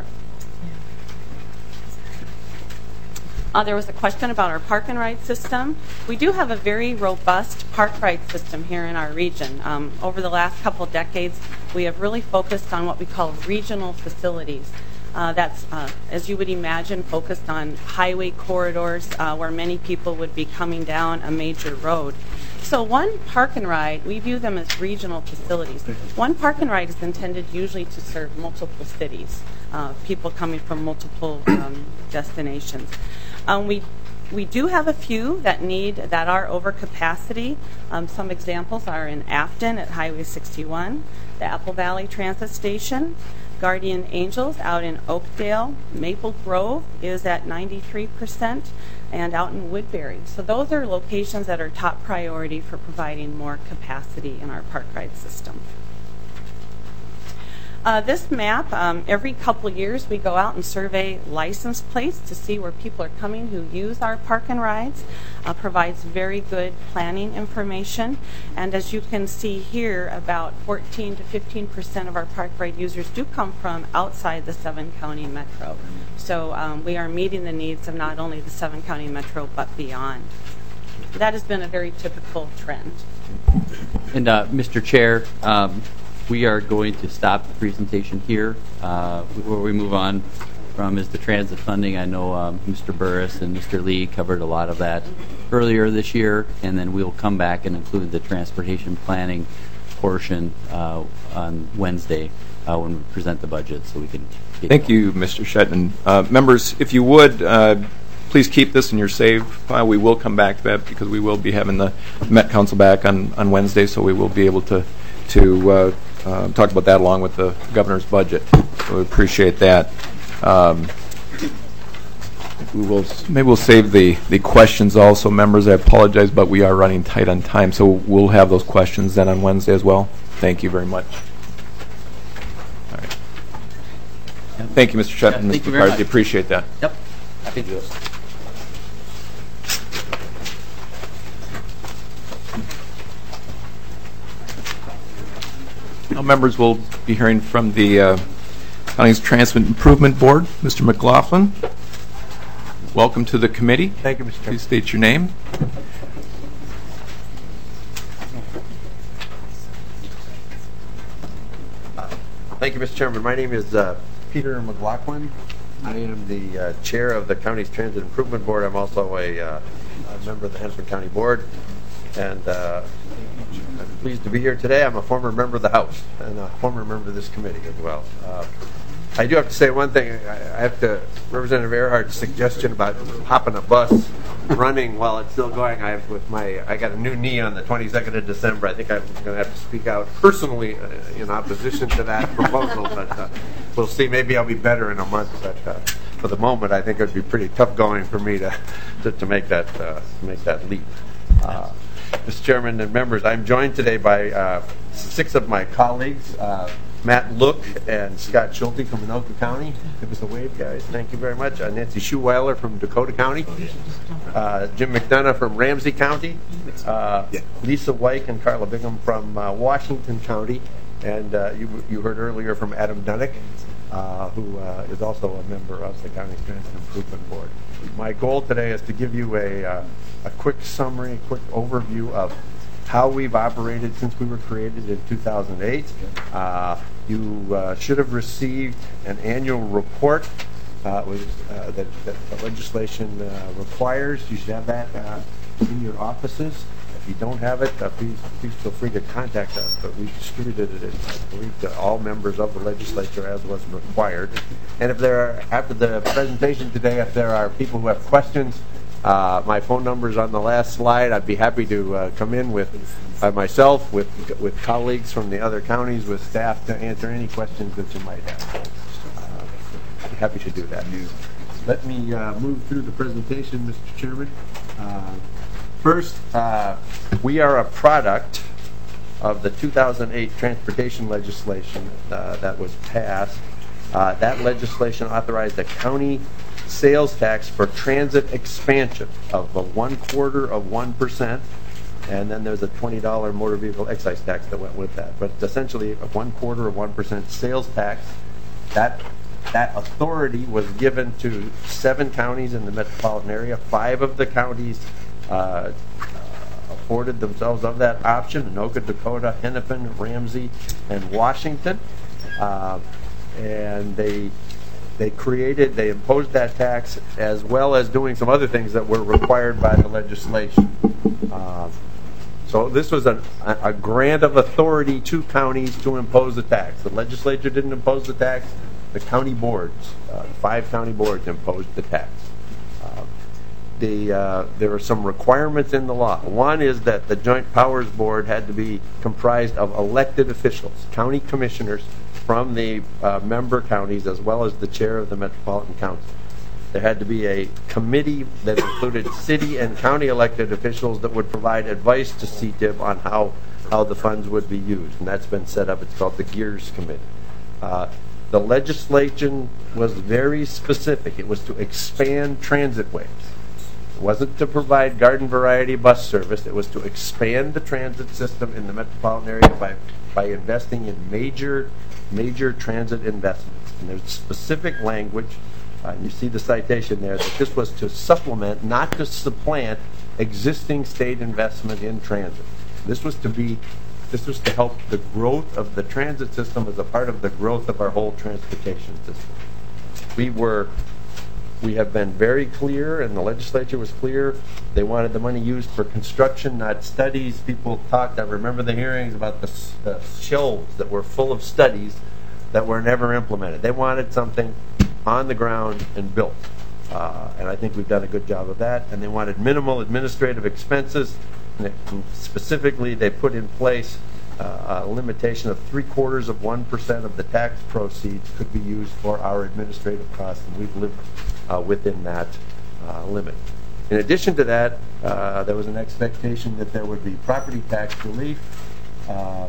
Uh, there was a question about our park and ride system. We do have a very robust park ride system here in our region. Um, over the last couple decades, we have really focused on what we call regional facilities. Uh, that's, uh, as you would imagine, focused on highway corridors uh, where many people would be coming down a major road. So one park and ride, we view them as regional facilities. One park and ride is intended usually to serve multiple cities, uh, people coming from multiple um, destinations. Um, we we do have a few that need that are over capacity. Um, some examples are in Afton at Highway sixty-one, the Apple Valley Transit Station, Guardian Angels out in Oakdale. Maple Grove is at ninety-three percent, and out in Woodbury. So those are locations that are top priority for providing more capacity in our park ride system. Uh, this map, um, every couple of years we go out and survey license plates to see where people are coming who use our park and rides. Uh, provides very good planning information. And as you can see here, about fourteen to fifteen percent of our park ride users do come from outside the seven county metro. So um, we are meeting the needs of not only the seven county metro but beyond. That has been a very typical trend. And uh, Mister Chair, um, we are going to stop the presentation here. Uh, where we move on from is the transit funding. I know um, Mister Burris and Mister Lee covered a lot of that earlier this year, and then we'll come back and include the transportation planning portion uh, on Wednesday uh, when we present the budget, so we can get Thank you, Mister Shetland. Uh, members, if you would, uh, please keep this in your save file. We will come back to that because we will be having the Met Council back on, on Wednesday, so we will be able to to uh, uh, talk about that along with the governor's budget. So we appreciate that. Um, we will maybe we'll save the, the questions also, members. I apologize, but we are running tight on time, so we'll have those questions then on Wednesday as well. Thank you very much. All right. Thank you, Mister Shetland, Yeah, Mister McCarthy. Appreciate that. Yep. Happy to do it. members will be hearing from the uh, County's Transit Improvement Board, Mister McLaughlin. Welcome to the committee. Thank you, Mister Chairman. Please state your name. Thank you, Mister Chairman. My name is uh, Peter McLaughlin. I am the uh, chair of the county's Transit Improvement Board. I'm also a, uh, a member of the Hennepin County Board, and uh, I'm pleased to be here today. I'm a former member of the House and a former member of this committee as well. Uh, I do have to say one thing. I I have to, Representative Earhart's suggestion about hopping a bus, running while it's still going. I have with my, I got a new knee on the twenty-second of December. I think I'm going to have to speak out personally uh, in opposition to that proposal, but uh, we'll see. Maybe I'll be better in a month. But uh, for the moment, I think it would be pretty tough going for me to to, to make that uh, make that leap. Uh, Mister Chairman and members, I'm joined today by uh, six of my colleagues. Uh, Matt Look and Scott Schulte from Anoka County. Give us a wave, guys. Thank you very much. Uh, Nancy Schuweiler from Dakota County. Uh, Jim McDonough from Ramsey County. Uh, Lisa Wyke and Carla Bingham from uh, Washington County. And uh, you, you heard earlier from Adam Dunnick, uh, who uh, is also a member of the County Transit Improvement Board. My goal today is to give you a, uh, a quick summary, a quick overview of how we've operated since we were created in two thousand eight. Uh, you uh, should have received an annual report uh, with, uh, that, that the legislation uh, requires. You should have that uh, in your offices. If you don't have it, uh, please, please feel free to contact us. But we distributed it, I believe, to all members of the legislature as was required. And if there are, after the presentation today, if there are people who have questions, Uh, my phone number is on the last slide. I'd be happy to uh, come in with uh, myself, with with colleagues from the other counties, with staff to answer any questions that you might have. Uh, I'd be happy to do that. Let me uh, move through the presentation, Mister Chairman. Uh, first, uh, we are a product of the two thousand eight transportation legislation uh, that was passed. Uh, that legislation authorized a county sales tax for transit expansion of a one quarter of one percent, and then there's a twenty dollar motor vehicle excise tax that went with that. But essentially, a one quarter of one percent sales tax. That that authority was given to seven counties in the metropolitan area. Five of the counties uh, afforded themselves of that option: Anoka, Dakota, Hennepin, Ramsey, and Washington. Uh, and they. They created, they imposed that tax, as well as doing some other things that were required by the legislation. Uh, so this was a, a grant of authority to counties to impose the tax. The legislature didn't impose the tax. The county boards, uh, five county boards imposed the tax. Uh, the, uh, there are some requirements in the law. One is that the Joint Powers Board had to be comprised of elected officials, county commissioners, from the uh, member counties, as well as the chair of the Metropolitan Council. There had to be a committee that included city and county elected officials that would provide advice to C T I B on how, how the funds would be used, and that's been set up. It's called the Gears Committee. Uh, the legislation was very specific. It was to expand transit ways. It wasn't to provide garden variety bus service. It was to expand the transit system in the metropolitan area by, by investing in major major transit investments. And there's specific language, uh, and you see the citation there, that this was to supplement, not to supplant, existing state investment in transit. This was to be, this was to help the growth of the transit system as a part of the growth of our whole transportation system. We were, we have been very clear, and the legislature was clear. They wanted the money used for construction, not studies. People talked, I remember the hearings about the, the shelves that were full of studies that were never implemented. They wanted something on the ground and built. Uh, and I think we've done a good job of that. And they wanted minimal administrative expenses. And, it, and specifically, they put in place uh, a limitation of three quarters of one percent of the tax proceeds could be used for our administrative costs, and we've lived uh, within that uh, limit. In addition to that, uh, there was an expectation that there would be property tax relief. Uh,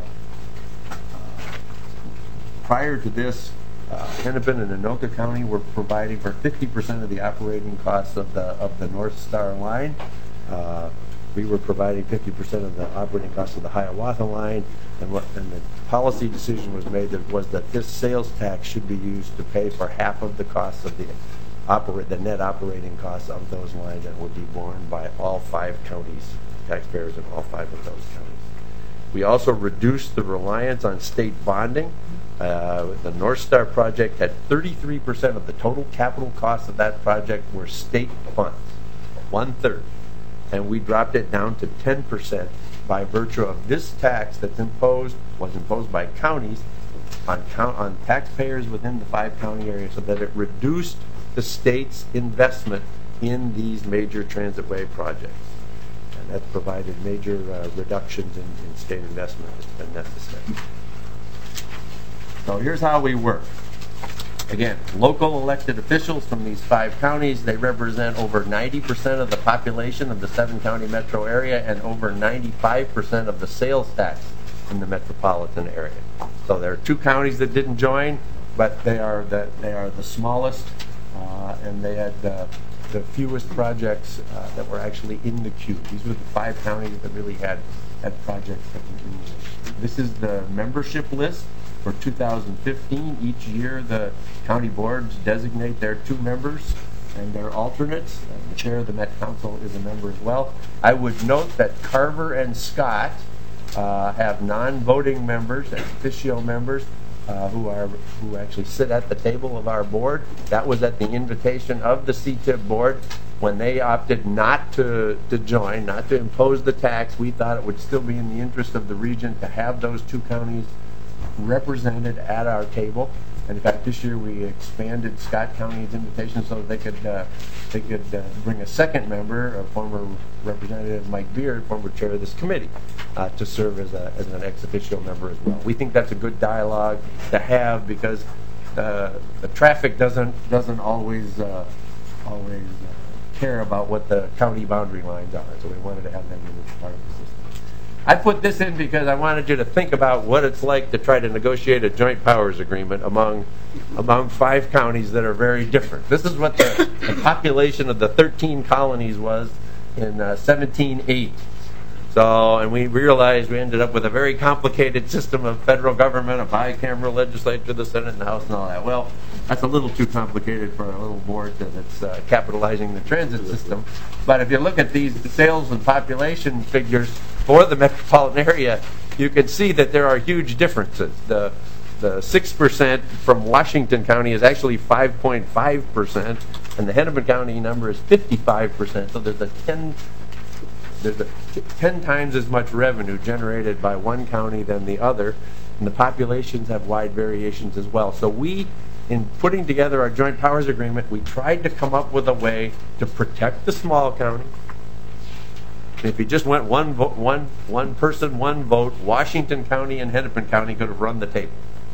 prior to this, uh, Hennepin and Anoka County were providing for fifty percent of the operating costs of the of the North Star line. Uh, We were providing fifty percent of the operating costs of the Hiawatha line, and what and the policy decision was made that was that this sales tax should be used to pay for half of the costs of the operate the net operating costs of those lines, and would be borne by all five counties, taxpayers in all five of those counties. We also reduced the reliance on state bonding. Uh, the North Star project had thirty-three percent of the total capital costs of that project were state funds, one third, and we dropped it down to ten percent by virtue of this tax that's imposed was imposed by counties on count on taxpayers within the five county areas, so that it reduced the state's investment in these major transitway projects. And that's provided major uh, reductions in, in state investment that's been necessary. So here's how we work. Again, local elected officials from these five counties, they represent over ninety percent of the population of the seven county metro area and over ninety-five percent of the sales tax in the metropolitan area. So there are two counties that didn't join, but they are the, they are the smallest, uh, and they had uh, the fewest projects uh, that were actually in the queue. These were the five counties that really had, had projects that were in the queue. This is the membership list for two thousand fifteen. Each year the county boards designate their two members and their alternates. Uh, the chair of the Met Council is a member as well. I would note that Carver and Scott uh, have non-voting members, ex officio members, uh, who are who actually sit at the table of our board. That was at the invitation of the C T I B board. When they opted not to, to join, not to impose the tax, we thought it would still be in the interest of the region to have those two counties represented at our table. And in fact, this year we expanded Scott County's invitation so that they could uh, they could uh, bring a second member, a former Representative Mike Beard, former chair of this committee, uh, to serve as, a, as an ex officio member as well. We think that's a good dialogue to have because uh, the traffic doesn't doesn't always uh, always uh, care about what the county boundary lines are. So we wanted to have them in this part of the system. I put this in because I wanted you to think about what it's like to try to negotiate a joint powers agreement among among five counties that are very different. This is what the, the population of the thirteen colonies was in uh, seventeen eighty. So, and we realized we ended up with a very complicated system of federal government, a bicameral legislature, the Senate and the House and all that. Well, that's a little too complicated for a little board that's uh, capitalizing the transit system. But if you look at these sales and population figures for the metropolitan area, you can see that there are huge differences. The the six percent from Washington County is actually five point five percent, and the Hennepin County number is fifty-five percent. So there's a ten there's a ten times as much revenue generated by one county than the other, and the populations have wide variations as well. So we, in putting together our joint powers agreement, we tried to come up with a way to protect the small county. If you just went one vote, one one person, one vote, Washington County and Hennepin County could have run the table.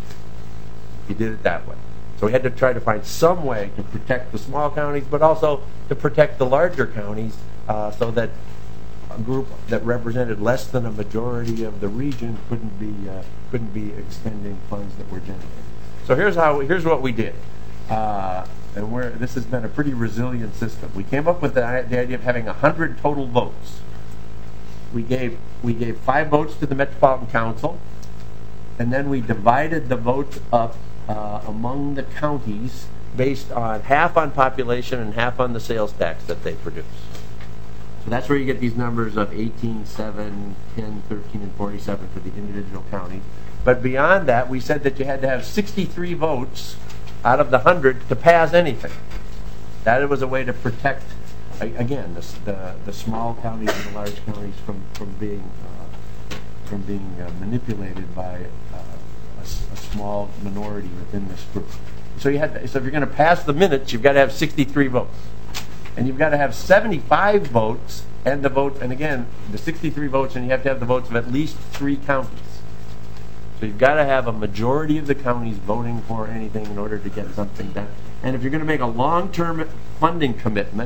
You did it that way. So we had to try to find some way to protect the small counties, but also to protect the larger counties, uh, so that a group that represented less than a majority of the region couldn't be uh, couldn't be extending funds that were generated. So here's how here's what we did. Uh, and we're, this has been a pretty resilient system. We came up with the, the idea of having one hundred total votes. We gave we gave five votes to the Metropolitan Council, and then we divided the votes up uh, among the counties based on half on population and half on the sales tax that they produce. So that's where you get these numbers of eighteen, seven, ten, thirteen, and forty-seven for the individual counties. But beyond that, we said that you had to have sixty-three votes out of the one hundred to pass anything. That was a way to protect, again, the, the, the small counties and the large counties from, from being, uh, from being uh, manipulated by uh, a, a small minority within this group. So, you had to, so if you're going to pass the minutes, you've got to have sixty-three votes. And you've got to have seventy-five votes, and the vote, and again, the sixty-three votes, and you have to have the votes of at least three counties. So you've got to have a majority of the counties voting for anything in order to get something done. And if you're going to make a long-term funding commitment,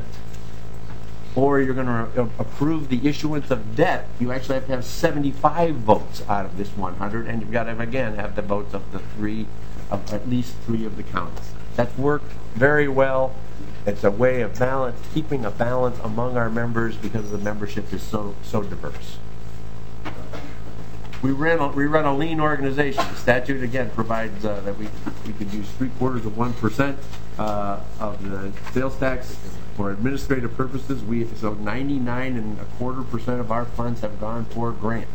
or you're going to approve the issuance of debt, you actually have to have seventy-five votes out of this one hundred, and you've got to, again, have the votes of the three, of at least three of the counties. That's worked very well. It's a way of balance, keeping a balance among our members because the membership is so so diverse. We run a, we run a lean organization. The statute again provides uh, that we we could use three quarters of one percent uh, of the sales tax for administrative purposes. We so ninety-nine and a quarter percent of our funds have gone for grants.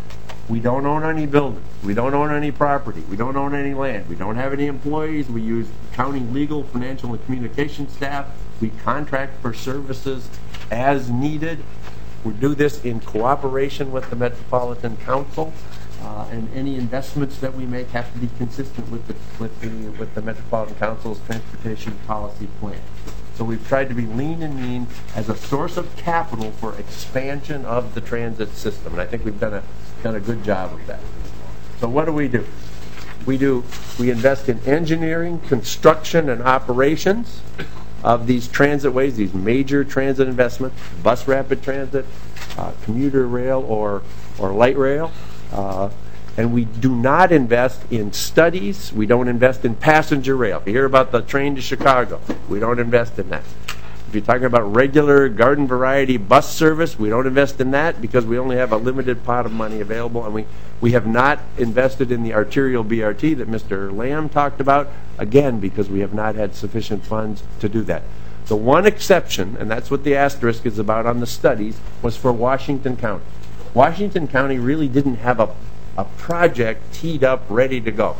We don't own any buildings. We don't own any property. We don't own any land. We don't have any employees. We use county legal, financial, and communication staff. We contract for services as needed. We do this in cooperation with the Metropolitan Council, uh, and any investments that we make have to be consistent with the with the with the Metropolitan Council's transportation policy plan. So we've tried to be lean and mean as a source of capital for expansion of the transit system, and I think we've done a done a good job of that. So what do we do? We do we invest in engineering, construction, and operations of these transit ways, these major transit investments, bus rapid transit, uh, commuter rail, or or light rail. Uh, and we do not invest in studies. We don't invest in passenger rail. If you hear about the train to Chicago, we don't invest in that. If you're talking about regular garden variety bus service, we don't invest in that because we only have a limited pot of money available, and we, we have not invested in the arterial B R T that Mister Lamb talked about, again, because we have not had sufficient funds to do that. The one exception, and that's what the asterisk is about on the studies, was for Washington County. Washington County really didn't have a, a project teed up, ready to go.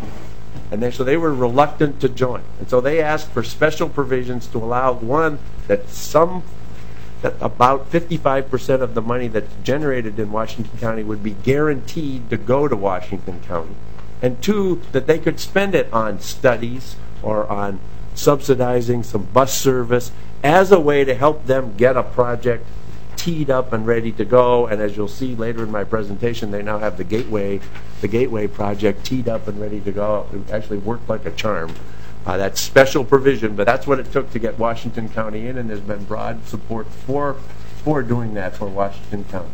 And they, so they were reluctant to join. And so they asked for special provisions to allow, one, that some, that about fifty-five percent of the money that's generated in Washington County would be guaranteed to go to Washington County. And two, that they could spend it on studies or on subsidizing some bus service as a way to help them get a project teed up and ready to go. And as you'll see later in my presentation, they now have the Gateway, the Gateway project teed up and ready to go. It actually worked like a charm. Uh, that's special provision, but that's what it took to get Washington County in, and there's been broad support for for doing that for Washington County.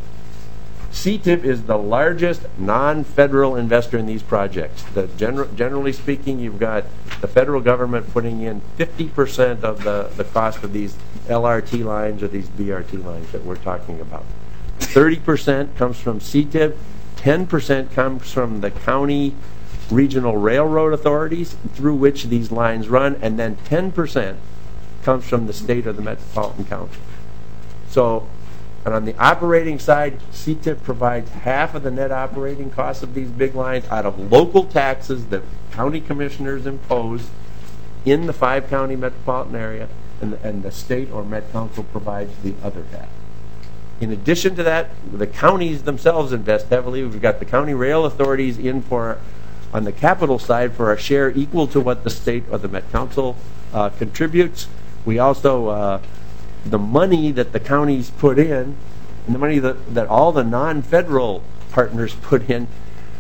C T I P is the largest non-federal investor in these projects. The gener- generally speaking, you've got the federal government putting in fifty percent of the, the cost of these L R T lines or these B R T lines that we're talking about. thirty percent comes from C T I P, ten percent comes from the county regional railroad authorities through which these lines run, and then ten percent comes from the state or the Metropolitan Council. So, and on the operating side, C T I P provides half of the net operating costs of these big lines out of local taxes that county commissioners impose in the five-county metropolitan area, and the, and the state or Met Council provides the other half. In addition to that, the counties themselves invest heavily. We've got the county rail authorities in for, on the capital side, for a share equal to what the state or the Met Council uh, contributes. We also uh, the money that the counties put in, and the money that, that all the non-federal partners put in,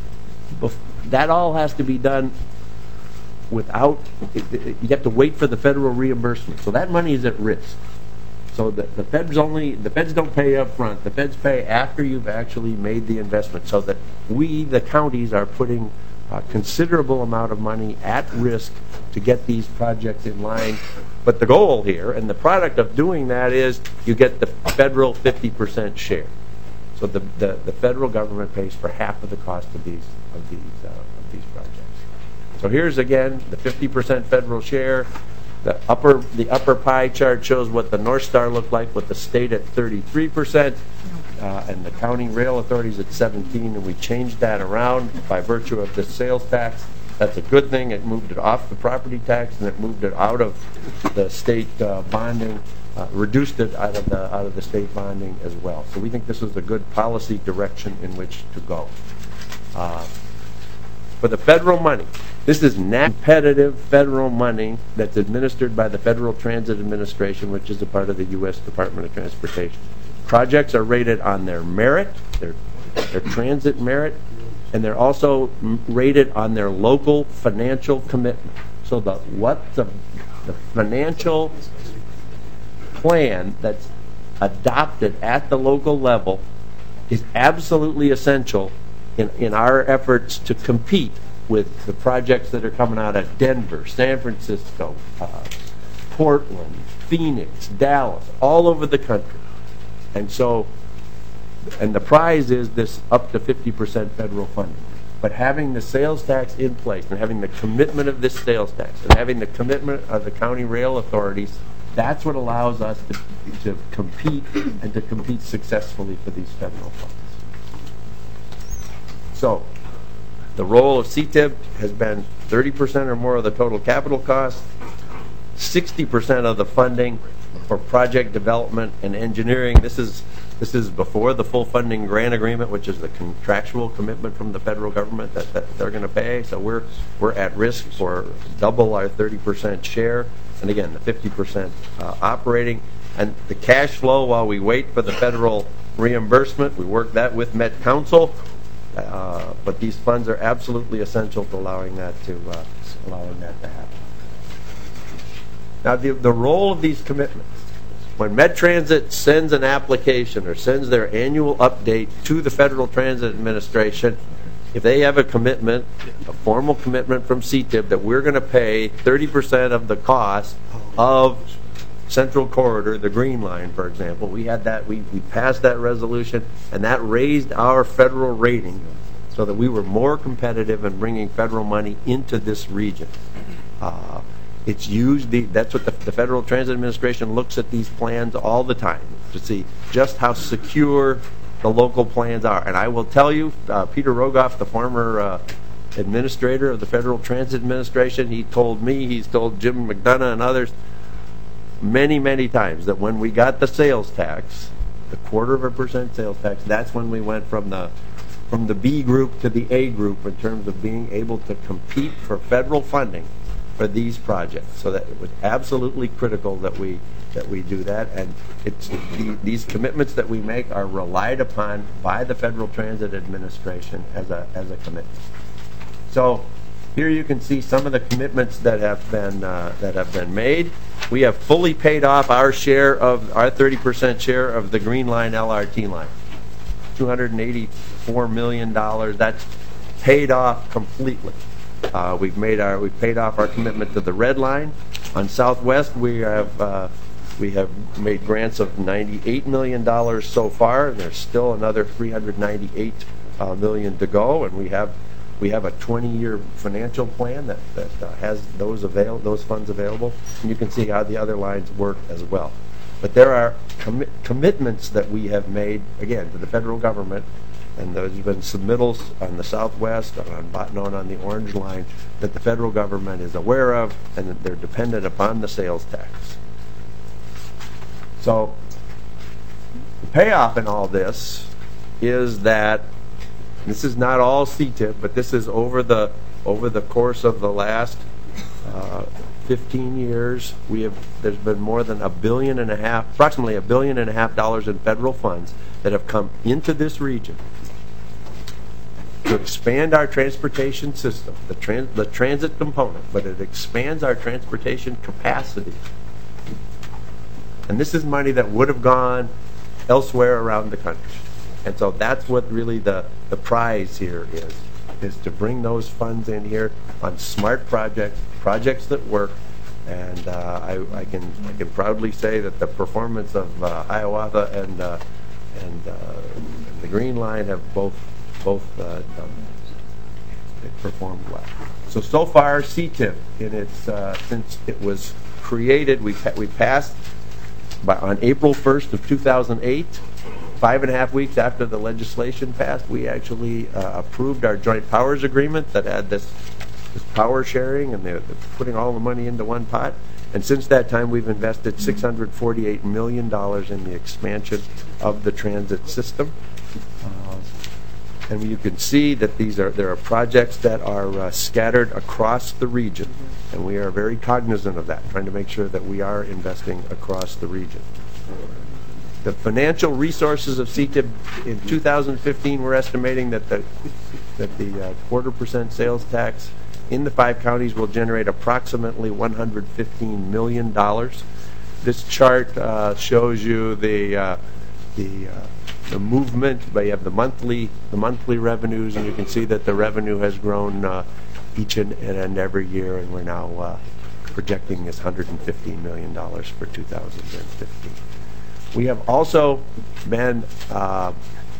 that all has to be done without, you have to wait for the federal reimbursement. So that money is at risk. So the, the feds only, the feds don't pay up front. The feds pay after you've actually made the investment, so that we, the counties, are putting a considerable amount of money at risk to get these projects in line. But the goal here, and the product of doing that, is you get the federal fifty percent share. So the, the, the federal government pays for half of the cost of these of these uh, of these projects. So here's again the fifty percent federal share. The upper the upper pie chart shows what the North Star looked like with the state at thirty-three percent uh, and the county rail authorities at seventeen, and we changed that around by virtue of the sales tax. That's a good thing. It moved it off the property tax, and it moved it out of the state uh, bonding, uh, reduced it out of the out of the state bonding as well. So we think this is a good policy direction in which to go. Uh, for the federal money, this is competitive federal money that's administered by the Federal Transit Administration, which is a part of the U S Department of Transportation. Projects are rated on their merit, their their transit merit, and they're also rated on their local financial commitment. So the what the the financial plan that's adopted at the local level is absolutely essential in, in our efforts to compete with the projects that are coming out of Denver, San Francisco, uh, Portland, Phoenix, Dallas, all over the country. And so, and the prize is this up to fifty percent federal funding. But having the sales tax in place and having the commitment of this sales tax and having the commitment of the county rail authorities, that's what allows us to, to compete and to compete successfully for these federal funds. So, the role of C T I B has been thirty percent or more of the total capital cost, sixty percent of the funding for project development and engineering. This is this is before the full funding grant agreement, which is the contractual commitment from the federal government that, that they're going to pay. So we're we're at risk for double our thirty percent share, and again the fifty percent uh, operating. And the cash flow while we wait for the federal reimbursement, we work that with Met Council. Uh, but these funds are absolutely essential to allowing that to uh, allowing that to happen. Now, the the role of these commitments, when Met Transit sends an application or sends their annual update to the Federal Transit Administration, if they have a commitment, a formal commitment from C T I B that we're going to pay thirty percent of the cost of Central Corridor, the Green Line, for example, we had that, we, we passed that resolution, and that raised our federal rating so that we were more competitive in bringing federal money into this region. Uh, it's used, the, that's what the, the Federal Transit Administration looks at these plans all the time to see just how secure the local plans are. And I will tell you, uh, Peter Rogoff, the former uh, administrator of the Federal Transit Administration, he told me, he's told Jim McDonough and others, many, many times that when we got the sales tax, the quarter of a percent sales tax, that's when we went from the from the B group to the A group in terms of being able to compete for federal funding for these projects. So that it was absolutely critical that we that we do that, and it's the, these commitments that we make are relied upon by the Federal Transit Administration as a as a commitment. So here you can see some of the commitments that have been uh, that have been made. We have fully paid off our share of our thirty percent share of the Green Line L R T line, two hundred eighty-four million dollars. That's paid off completely. Uh, we've made our we've paid off our commitment to the Red Line. On Southwest, we have uh, we have made grants of ninety-eight million dollars so far, and there's still another three hundred ninety-eight uh, million to go. And we have we have a twenty-year financial plan that that uh, has those avail those funds available, and you can see how the other lines work as well. But there are commi commitments that we have made again to the federal government. And there's been submittals on the Southwest, on Bottineau, on the Orange Line that the federal government is aware of, and that they're dependent upon the sales tax. So the payoff in all this is that this is not all C T I B, but this is over the over the course of the last uh, fifteen years. We have there's been more than a billion and a half, approximately a billion and a half dollars in federal funds that have come into this region to expand our transportation system, the, trans the transit component, but it expands our transportation capacity. And this is money that would have gone elsewhere around the country. And so that's what really the, the prize here is, is to bring those funds in here on smart projects, projects that work. And uh, I, I, can, I can proudly say that the performance of uh, Hiawatha and, uh, and, uh, and the Green Line have both both uh, done. It performed well. So so far, C T I B in its uh, since it was created, we we passed by on April first of two thousand eight. Five and a half weeks after the legislation passed, we actually uh, approved our joint powers agreement that had this this power sharing, and they're, they're putting all the money into one pot. And since that time, we've invested six hundred forty-eight million dollars in the expansion of the transit system. Uh, And you can see that these are there are projects that are uh, scattered across the region, and we are very cognizant of that, trying to make sure that we are investing across the region. The financial resources of C T I B in two thousand fifteen, we're estimating that the that the uh, quarter percent sales tax in the five counties will generate approximately one hundred fifteen million dollars. This chart uh, shows you the uh, the uh, the movement, but you have the monthly the monthly revenues, and you can see that the revenue has grown uh, each and, and every year, and we're now uh, projecting is one hundred fifteen million dollars for two thousand fifteen. We have also been, uh,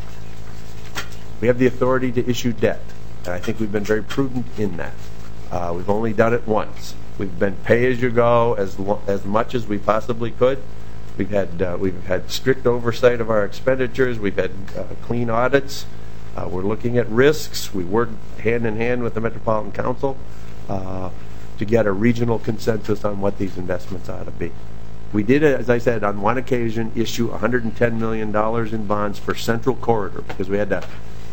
we have the authority to issue debt, and I think we've been very prudent in that. Uh, we've only done it once. We've been pay-as-you-go as lo- as much as we possibly could. We've had uh, we've had strict oversight of our expenditures. We've had uh, clean audits. Uh, we're looking at risks. We work hand in hand with the Metropolitan Council uh, to get a regional consensus on what these investments ought to be. We did, as I said, on one occasion, issue one hundred ten million dollars in bonds for Central Corridor because we had to.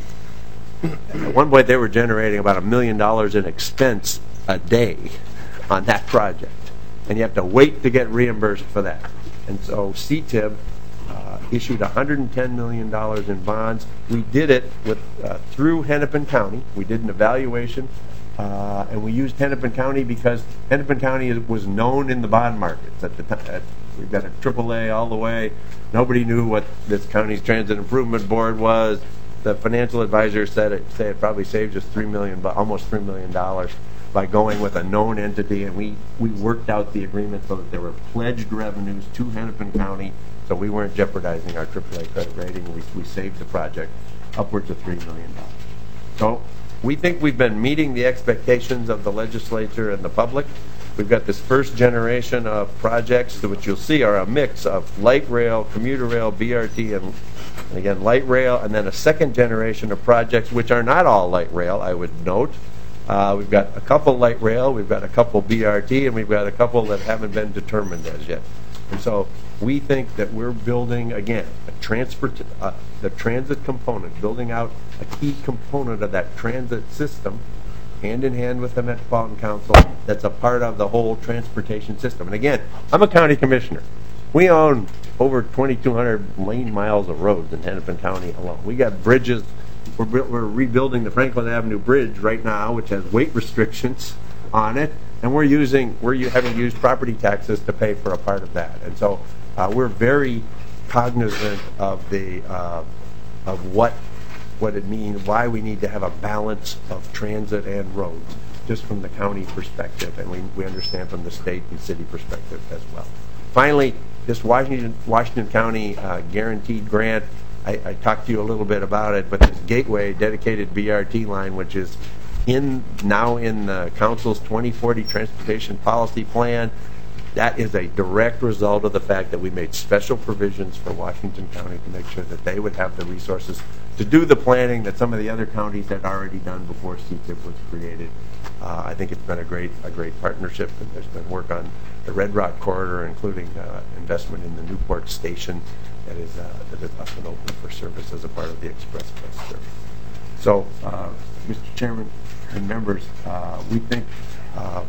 At one point, they were generating about a million dollars in expense a day on that project, and you have to wait to get reimbursed for that. And so C T I B uh, issued one hundred ten million dollars in bonds. We did it with uh, through Hennepin County. We did an evaluation, uh, and we used Hennepin County because Hennepin County was known in the bond markets at the time. We've got a triple A all the way. Nobody knew what this county's transit improvement board was. The financial advisor said it, say it probably saved us three million, almost three million dollars by going with a known entity, and we, we worked out the agreement so that there were pledged revenues to Hennepin County, so we weren't jeopardizing our triple A credit rating. We, we saved the project upwards of three million dollars. So we think we've been meeting the expectations of the legislature and the public. We've got this first generation of projects, which you'll see are a mix of light rail, commuter rail, B R T, and, and again, light rail, and then a second generation of projects, which are not all light rail, I would note. Uh, we've got a couple light rail, we've got a couple B R T, and we've got a couple that haven't been determined as yet. And so we think that we're building, again, a transport, uh, the transit component, building out a key component of that transit system, hand in hand with the Metropolitan Council, that's a part of the whole transportation system. And again, I'm a county commissioner. We own over twenty-two hundred lane miles of roads in Hennepin County alone. We got bridges. We're, we're rebuilding the Franklin Avenue Bridge right now, which has weight restrictions on it, and we're using we're having used property taxes to pay for a part of that. And so uh, we're very cognizant of the uh, of what what it means, why we need to have a balance of transit and roads, just from the county perspective, and we we understand from the state and city perspective as well. Finally, this Washington Washington County uh, guaranteed grant. I, I talked to you a little bit about it, but this Gateway dedicated B R T line, which is in now in the council's twenty forty transportation policy plan, that is a direct result of the fact that we made special provisions for Washington County to make sure that they would have the resources to do the planning that some of the other counties had already done before C T I B was created. Uh, I think it's been a great a great partnership, and there's been work on the Red Rock corridor, including uh, investment in the Newport station that is uh, that is up and open for service as a part of the Express Bus service. So, uh, Mister Chairman and members, uh, we think uh,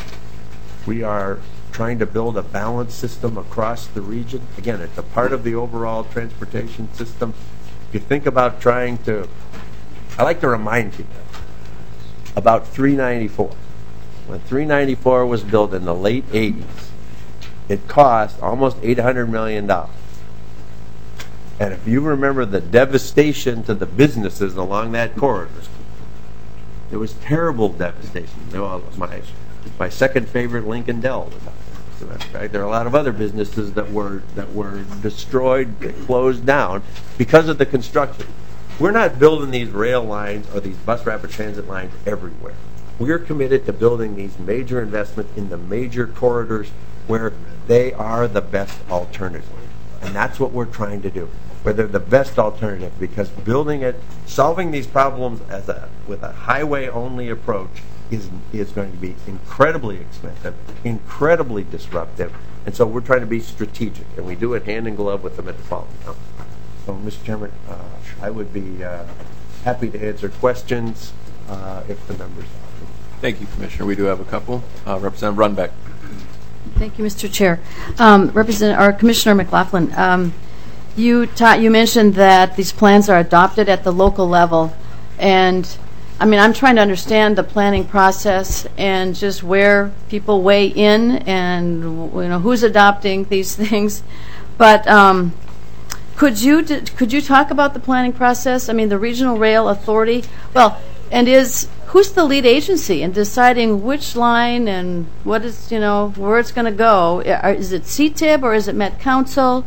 we are trying to build a balanced system across the region. Again, it's a part of the overall transportation system. If you think about trying to, I like to remind people about three ninety-four. When three ninety-four was built in the late eighties, it cost almost eight hundred million dollars. And if you remember the devastation to the businesses along that corridor, there was terrible devastation. Well, my, my second favorite, Lincoln Dell, was out there. In fact, there are a lot of other businesses that were that were destroyed, closed down because of the construction. We're not building these rail lines or these bus rapid transit lines everywhere. We're committed to building these major investments in the major corridors where they are the best alternative. And that's what we're trying to do. Where they're the best alternative, because building it, solving these problems as a with a highway-only approach is is going to be incredibly expensive, incredibly disruptive, and so we're trying to be strategic, and we do it hand in glove with the Metropolitan Council. So, Mister Chairman, uh, I would be uh, happy to answer questions uh, if the members are. Thank you, Commissioner. We do have a couple. Uh, Representative Runbeck. Thank you, Mister Chair. Um, Representative, or Commissioner McLaughlin, um, you ta- you mentioned that these plans are adopted at the local level, and I mean, I'm trying to understand the planning process and just where people weigh in and you know who's adopting these things. But um, could you d- could you talk about the planning process? I mean, the Regional Rail Authority. Well, and is who's the lead agency in deciding which line and what is, you know, where it's going to go? Are- Is it C T I B or is it Met Council?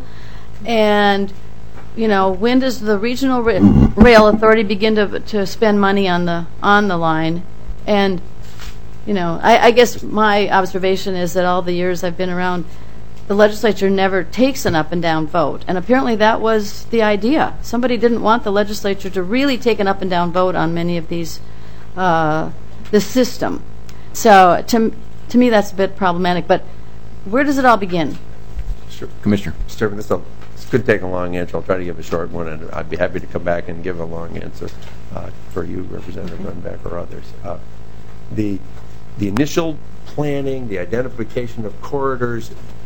And, you know, when does the regional ra- rail authority begin to to spend money on the on the line? And, you know, I, I guess my observation is that all the years I've been around, the legislature never takes an up and down vote. And apparently that was the idea. Somebody didn't want the legislature to really take an up and down vote on many of these, uh, the system. So to, to me that's a bit problematic. But where does it all begin? Sure. Commissioner. Mister Chairman, this, will, this could take a long answer. I'll try to give a short one, and I'd be happy to come back and give a long answer uh, for you, Representative Runbeck, or others. Uh, the the initial planning, the identification of corridors,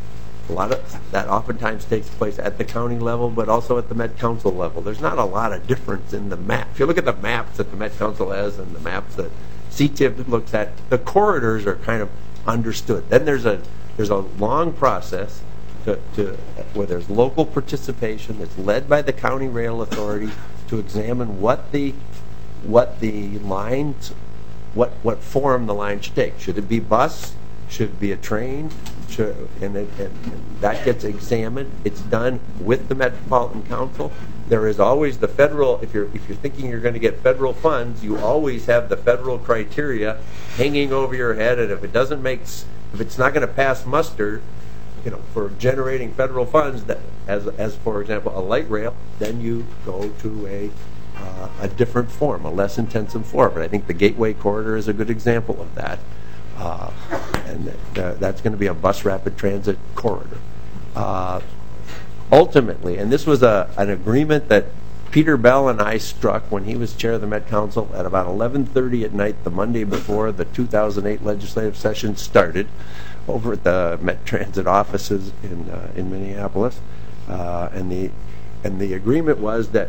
a lot of that oftentimes takes place at the county level, but also at the Met Council level. There's not a lot of difference in the map. If you look at the maps that the Met Council has and the maps that C T I B looks at, the corridors are kind of understood. Then there's a there's a long process to, to where there's local participation that's led by the county rail authority to examine what the what the lines what what form the line should take. Should it be bus? Should it be a train? Should, and, it, and, and that gets examined. It's done with the Metropolitan Council. There is always the federal. If you're if you're thinking you're going to get federal funds, you always have the federal criteria hanging over your head. And if it doesn't make, if it's not going to pass muster, you know, for generating federal funds, that as as for example a light rail, then you go to a uh, a different form, a less intensive form. And I think the Gateway Corridor is a good example of that. Uh, and uh, that's going to be a bus rapid transit corridor. Uh, ultimately, and this was a, an agreement that Peter Bell and I struck when he was chair of the Met Council at about eleven thirty at night the Monday before the two thousand eight legislative session started over at the Met Transit offices in uh, in Minneapolis. Uh, and the and the agreement was that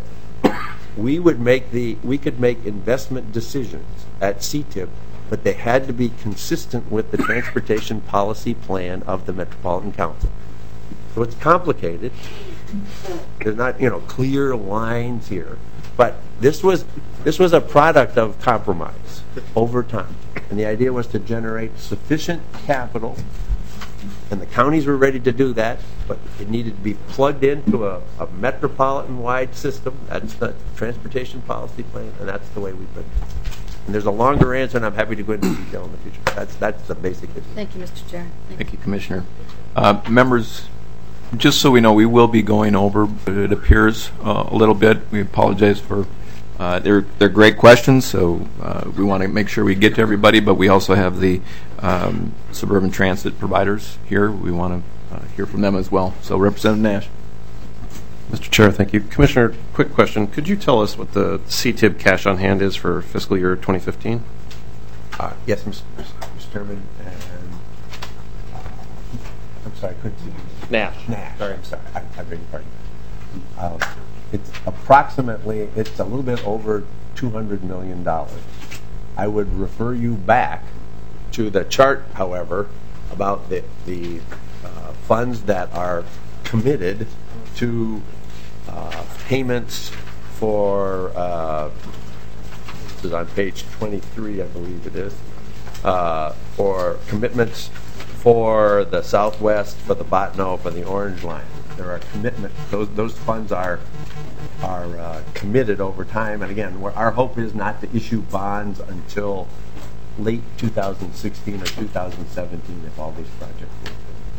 we would make the we could make investment decisions at C T I B, but they had to be consistent with the transportation policy plan of the Metropolitan Council. So it's complicated. There's not, you know, clear lines here, but this was this was a product of compromise over time, and the idea was to generate sufficient capital, and the counties were ready to do that, but it needed to be plugged into a, a metropolitan-wide system. That's the transportation policy plan, and that's the way we put it. And there's a longer answer, and I'm happy to go into detail in the future. That's that's the basic issue. Thank you, Mister Chair. Thank, Thank you, Commissioner. Uh, members, just so we know, we will be going over, it appears, uh, a little bit. We apologize for, uh, they're, they're great questions, so uh, we want to make sure we get to everybody, but we also have the um, suburban transit providers here. We want to uh, hear from them as well. So, Representative Nash. Mister Chair, thank you. Commissioner, quick question. Could you tell us what the C T I B cash on hand is for fiscal year twenty fifteen? Uh, yes, Mister Chairman. And, uh, I'm sorry, I couldn't see you. Nash. Nash. Sorry, I'm sorry. I, I beg your pardon. Uh, it's approximately, it's a little bit over two hundred million dollars. I would refer you back to the chart, however, about the, the uh, funds that are committed to uh, payments for, uh, this is on page twenty-three, I believe it is, uh, for commitments for the Southwest, for the Botno, for the Orange Line. There are commitments. Those those funds are are uh, committed over time. And again, our hope is not to issue bonds until late two thousand sixteen or two thousand seventeen if all these projects work.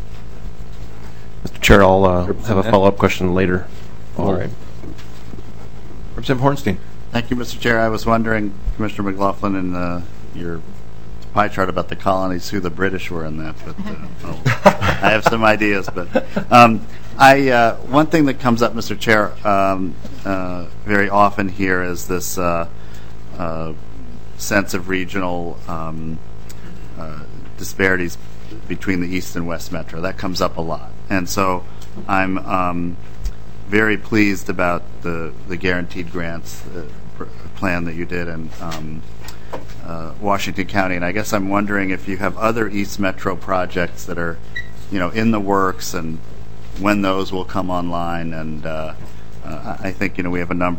Mister Chair, I'll uh, have a follow-up question later. All right. Representative Hornstein. Thank you, Mister Chair. I was wondering, Commissioner McLaughlin, in uh, your pie chart about the colonies, who the British were in that, but uh, oh, I have some ideas. But um, I uh, one thing that comes up, Mister Chair, um, uh, very often here is this uh, uh, sense of regional um, uh, disparities between the East and West Metro. That comes up a lot. And so I'm um, very pleased about the, the guaranteed grants uh, pr- plan that you did in um, uh, Washington County. And I guess I'm wondering if you have other East Metro projects that are, you know, in the works and when those will come online. And uh, uh, I think, you know, we have a number of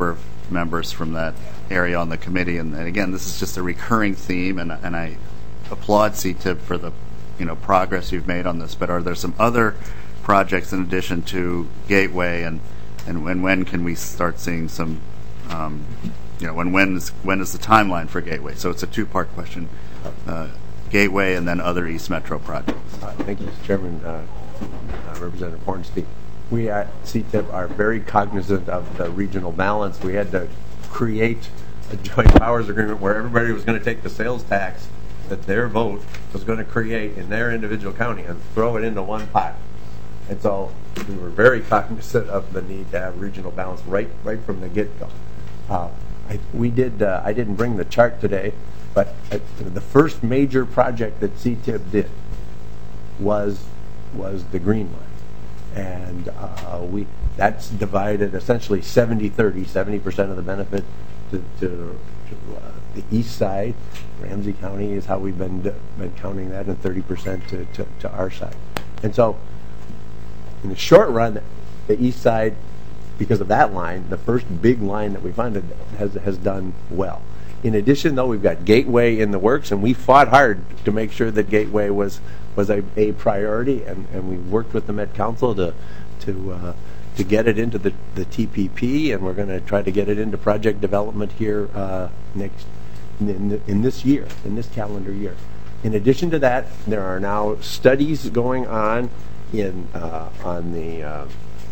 members from that area on the committee. And, and again, this is just a recurring theme, and, and I applaud C T I B for the you know progress you've made on this. But are there some other projects in addition to Gateway, and and when when can we start seeing some um, you know when when is when is the timeline for Gateway? So it's a two-part question: uh, Gateway and then other East Metro projects. Uh, thank you, Mister Chairman. Uh, uh, Representative Hornstein. We at C T I B are very cognizant of the regional balance. We had to create a joint powers agreement where everybody was going to take the sales tax that their vote was going to create in their individual county and throw it into one pot. And so we were very cognizant of the need to have regional balance right right from the get-go. Uh, I, we did. Uh, I didn't bring the chart today, but uh, the first major project that C T I B did was was the Green Line, and uh, we that's divided essentially seventy thirty, seventy percent of the benefit to, to, to uh, the east side. Ramsey County is how we've been been counting that, and thirty percent to, to, to our side. And so in the short run, the east side, because of that line, the first big line that we funded, has has done well. In addition, though, we've got Gateway in the works, and we fought hard to make sure that Gateway was was a, a priority, and, and we worked with the Met Council to to uh, to get it into the, the T P P, and we're going to try to get it into project development here uh, next in, in this year, in this calendar year. In addition to that, there are now studies going on in uh, on the uh,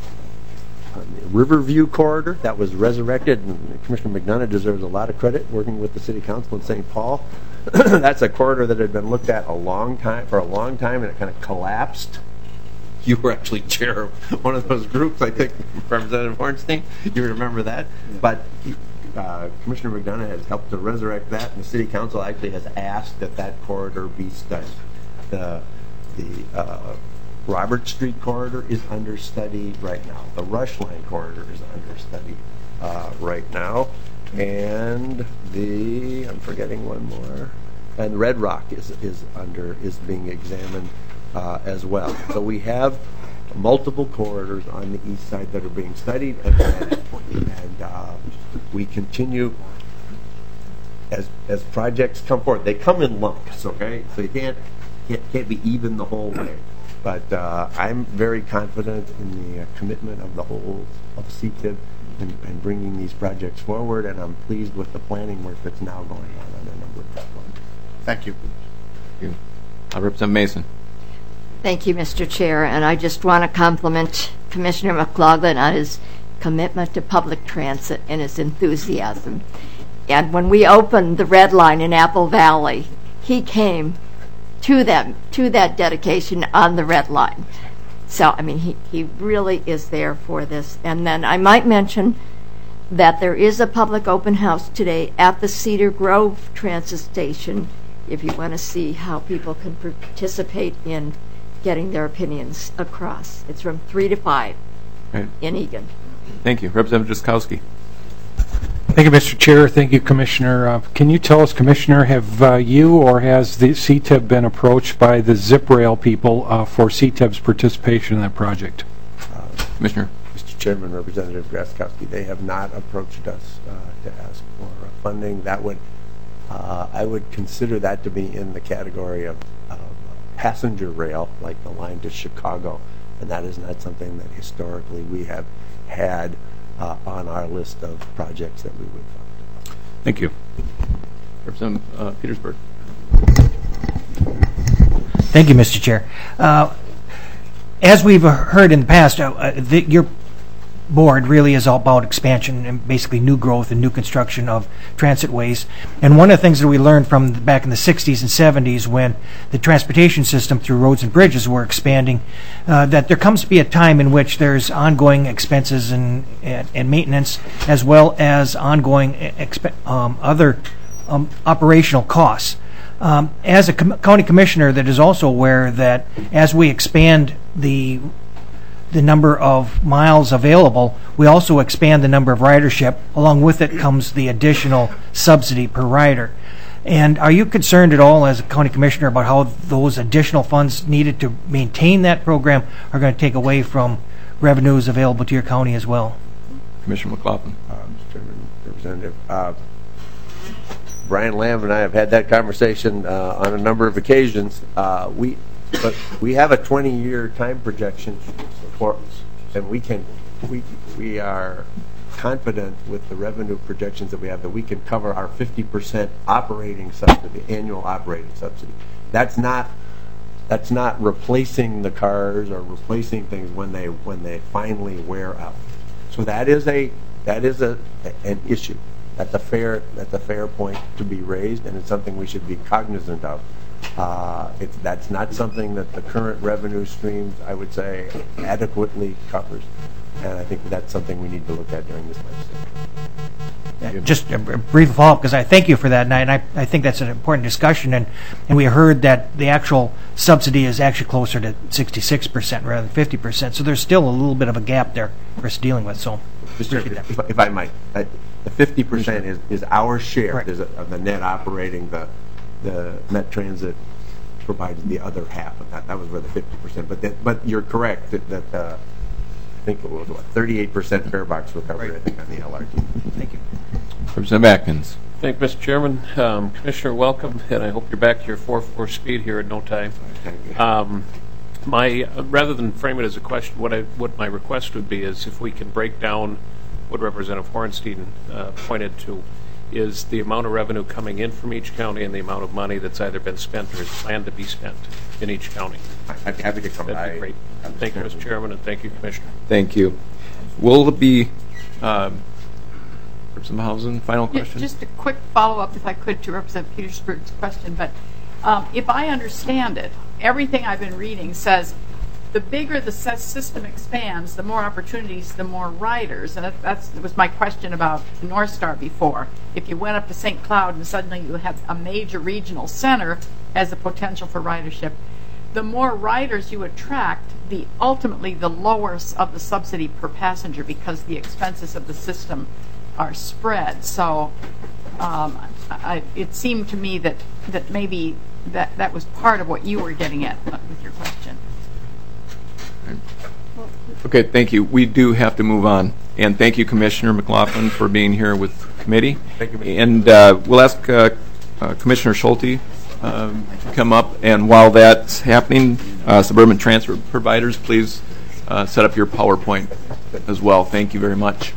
on the Riverview corridor that was resurrected, and Commissioner McDonough deserves a lot of credit working with the City Council in Saint Paul. That's a corridor that had been looked at a long time for a long time, and it kind of collapsed. You were actually chair of one of those groups, I think, Representative Hornstein. You remember that, but. Uh, Commissioner McDonough has helped to resurrect that, and the City Council actually has asked that that corridor be studied. The, the uh, Robert Street corridor is under study right now. The Rush Line corridor is under study uh, right now, and the I'm forgetting one more, and Red Rock is is under is being examined uh, as well. So we have multiple corridors on the east side that are being studied, and, and uh, we continue as as projects come forward. They come in lumps, okay? So you can't can't, can't be even the whole way. But uh, I'm very confident in the uh, commitment of the whole of C T I B in, in bringing these projects forward, and I'm pleased with the planning work that's now going on on a number of platforms. Thank you. Thank you. Uh, Representative Mason. Thank you, Mister Chair, and I just want to compliment Commissioner McLaughlin on his commitment to public transit and his enthusiasm. And when we opened the Red Line in Apple Valley, he came to them to that dedication on the Red Line. So, I mean, he, he really is there for this. And then I might mention that there is a public open house today at the Cedar Grove Transit Station if you want to see how people can participate in getting their opinions across. It's from three to five right. in Egan. Thank you. Representative Jaskowski. Thank you, Mister Chair. Thank you, Commissioner. Uh, can you tell us, Commissioner, have uh, you or has the C T I B been approached by the Zip Rail people uh, for C T I B's participation in that project? Uh, Commissioner. Mister Chairman, Representative Jaskowski, they have not approached us uh, to ask for funding. That would, uh, I would consider that to be in the category of uh, passenger rail, like the line to Chicago, and that is not something that historically we have had uh, on our list of projects that we would fund. Thank you. Representative uh, Petersburg. Thank you, Mister Chair. Uh, as we've heard in the past, uh, the, your board really is all about expansion and basically new growth and new construction of transit ways. And one of the things that we learned from back in the sixties and seventies when the transportation system through roads and bridges were expanding, uh, that there comes to be a time in which there's ongoing expenses and, and, and maintenance as well as ongoing exp um, other um, operational costs. Um, as a com county commissioner that is also aware that as we expand the the number of miles available, we also expand the number of ridership. Along with it comes the additional subsidy per rider. And are you concerned at all as a county commissioner about how those additional funds needed to maintain that program are going to take away from revenues available to your county as well? Commissioner McLaughlin. Uh, Mister Chairman, And if, uh, Brian Lamb and I have had that conversation uh, on a number of occasions. Uh, we, but we have a twenty-year time projection for, and we can, we we are confident with the revenue projections that we have that we can cover our fifty percent operating subsidy, annual operating subsidy. That's not that's not replacing the cars or replacing things when they when they finally wear out. So that is a that is a an issue. That's a fair that's a fair point to be raised, and it's something we should be cognizant of. Uh, it's that's not something that the current revenue streams, I would say, adequately covers, and I think that's something we need to look at during this legislature. Just a brief follow-up, because I thank you for that, and I, and I, I think that's an important discussion. And, and we heard that the actual subsidy is actually closer to sixty-six percent rather than fifty percent. So there's still a little bit of a gap there for us dealing with. So, Mister If, if I might, uh, the fifty percent is, is our share Right. There's a, of the net operating. The the Met Transit provides the other half of that. That was where the fifty percent. But that, but you're correct that, that uh, I think it was what thirty-eight percent fare box recovery. Right. I think on the L R T. Thank you. Representative Atkins. Thank you, Mister Chairman. Um, Commissioner, welcome, and I hope you're back to your four four speed here in no time. Um, my uh, rather than frame it as a question, what I what my request would be is if we can break down what Representative Hornstein uh, pointed to, is the amount of revenue coming in from each county and the amount of money that's either been spent or is planned to be spent in each county. I'd be happy to come. That'd be great. Thank you, Mister Chairman, and thank you, Commissioner. Thank you. Will it be, um, Representative Hausen, final question? Just a quick follow-up, if I could, to Representative Petersburg's question. But um, if I understand it, everything I've been reading says the bigger the system expands, the more opportunities, the more riders. And that that's, that was my question about North Star before. If you went up to Saint Cloud and suddenly you have a major regional center as a potential for ridership, the more riders you attract, the ultimately the lower of the subsidy per passenger, because the expenses of the system are spread. So um, I, it seemed to me that, that maybe that, that was part of what you were getting at with your question. Okay, thank you. We do have to move on. And thank you, Commissioner McLaughlin, for being here with the committee. Thank you, Mister And uh, we'll ask uh, uh, Commissioner Schulte um, to come up. And while that's happening, uh, Suburban Transport Providers, please uh, set up your PowerPoint as well. Thank you very much.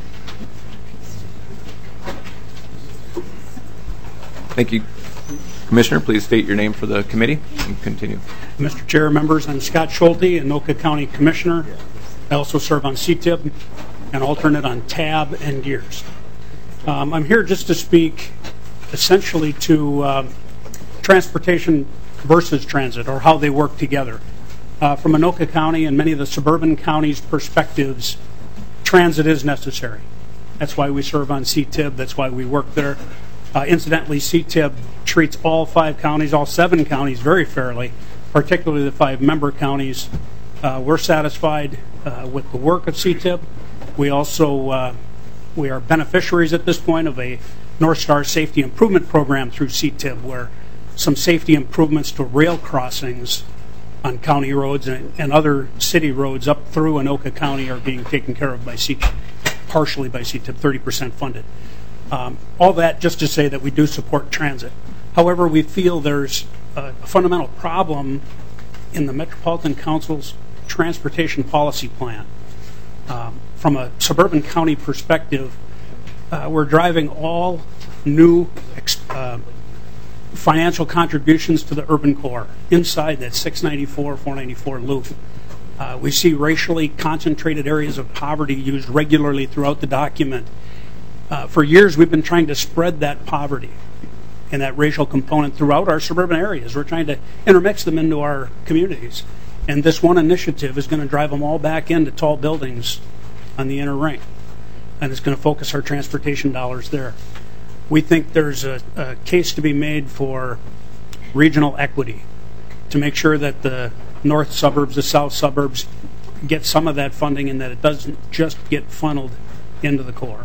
Thank you. Commissioner, please state your name for the committee and continue. Mister Chair, members, I'm Scott Schulte, Anoka County Commissioner. I also serve on C T I B and alternate on T A B and Gears. Um, I'm here just to speak essentially to uh, transportation versus transit, or how they work together. Uh, from Anoka County and many of the suburban counties' perspectives, transit is necessary. That's why we serve on C T I B. That's why we work there. Uh, incidentally, C T I B treats all five counties, all seven counties, very fairly, particularly the five member counties. Uh, we're satisfied uh, with the work of C T I B. We also uh, we are beneficiaries at this point of a North Star Safety Improvement Program through C T I B, where some safety improvements to rail crossings on county roads and, and other city roads up through Anoka County are being taken care of by C T I B, partially by C T I B, thirty percent funded. Um, all that just to say that we do support transit. However, we feel there's a, a fundamental problem in the Metropolitan Council's transportation policy plan. Um, from a suburban county perspective, uh, we're driving all new uh, financial contributions to the urban core inside that six ninety-four, four ninety-four loop. Uh, we see racially concentrated areas of poverty used regularly throughout the document. Uh, for years, we've been trying to spread that poverty and that racial component throughout our suburban areas. We're trying to intermix them into our communities. And this one initiative is going to drive them all back into tall buildings on the inner ring. And it's going to focus our transportation dollars there. We think there's a, a case to be made for regional equity to make sure that the north suburbs, the south suburbs get some of that funding and that it doesn't just get funneled into the core.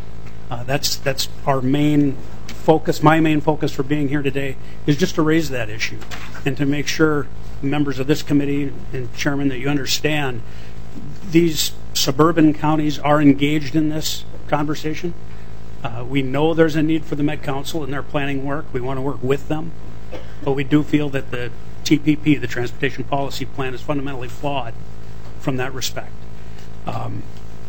Uh, that's that's our main focus. My main focus for being here today is just to raise that issue and to make sure members of this committee and Chairman that you understand these suburban counties are engaged in this conversation. Uh, we know there's a need for the Met Council in their planning work. We want to work with them. But we do feel that the T P P, the Transportation Policy Plan, is fundamentally flawed from that respect. Um,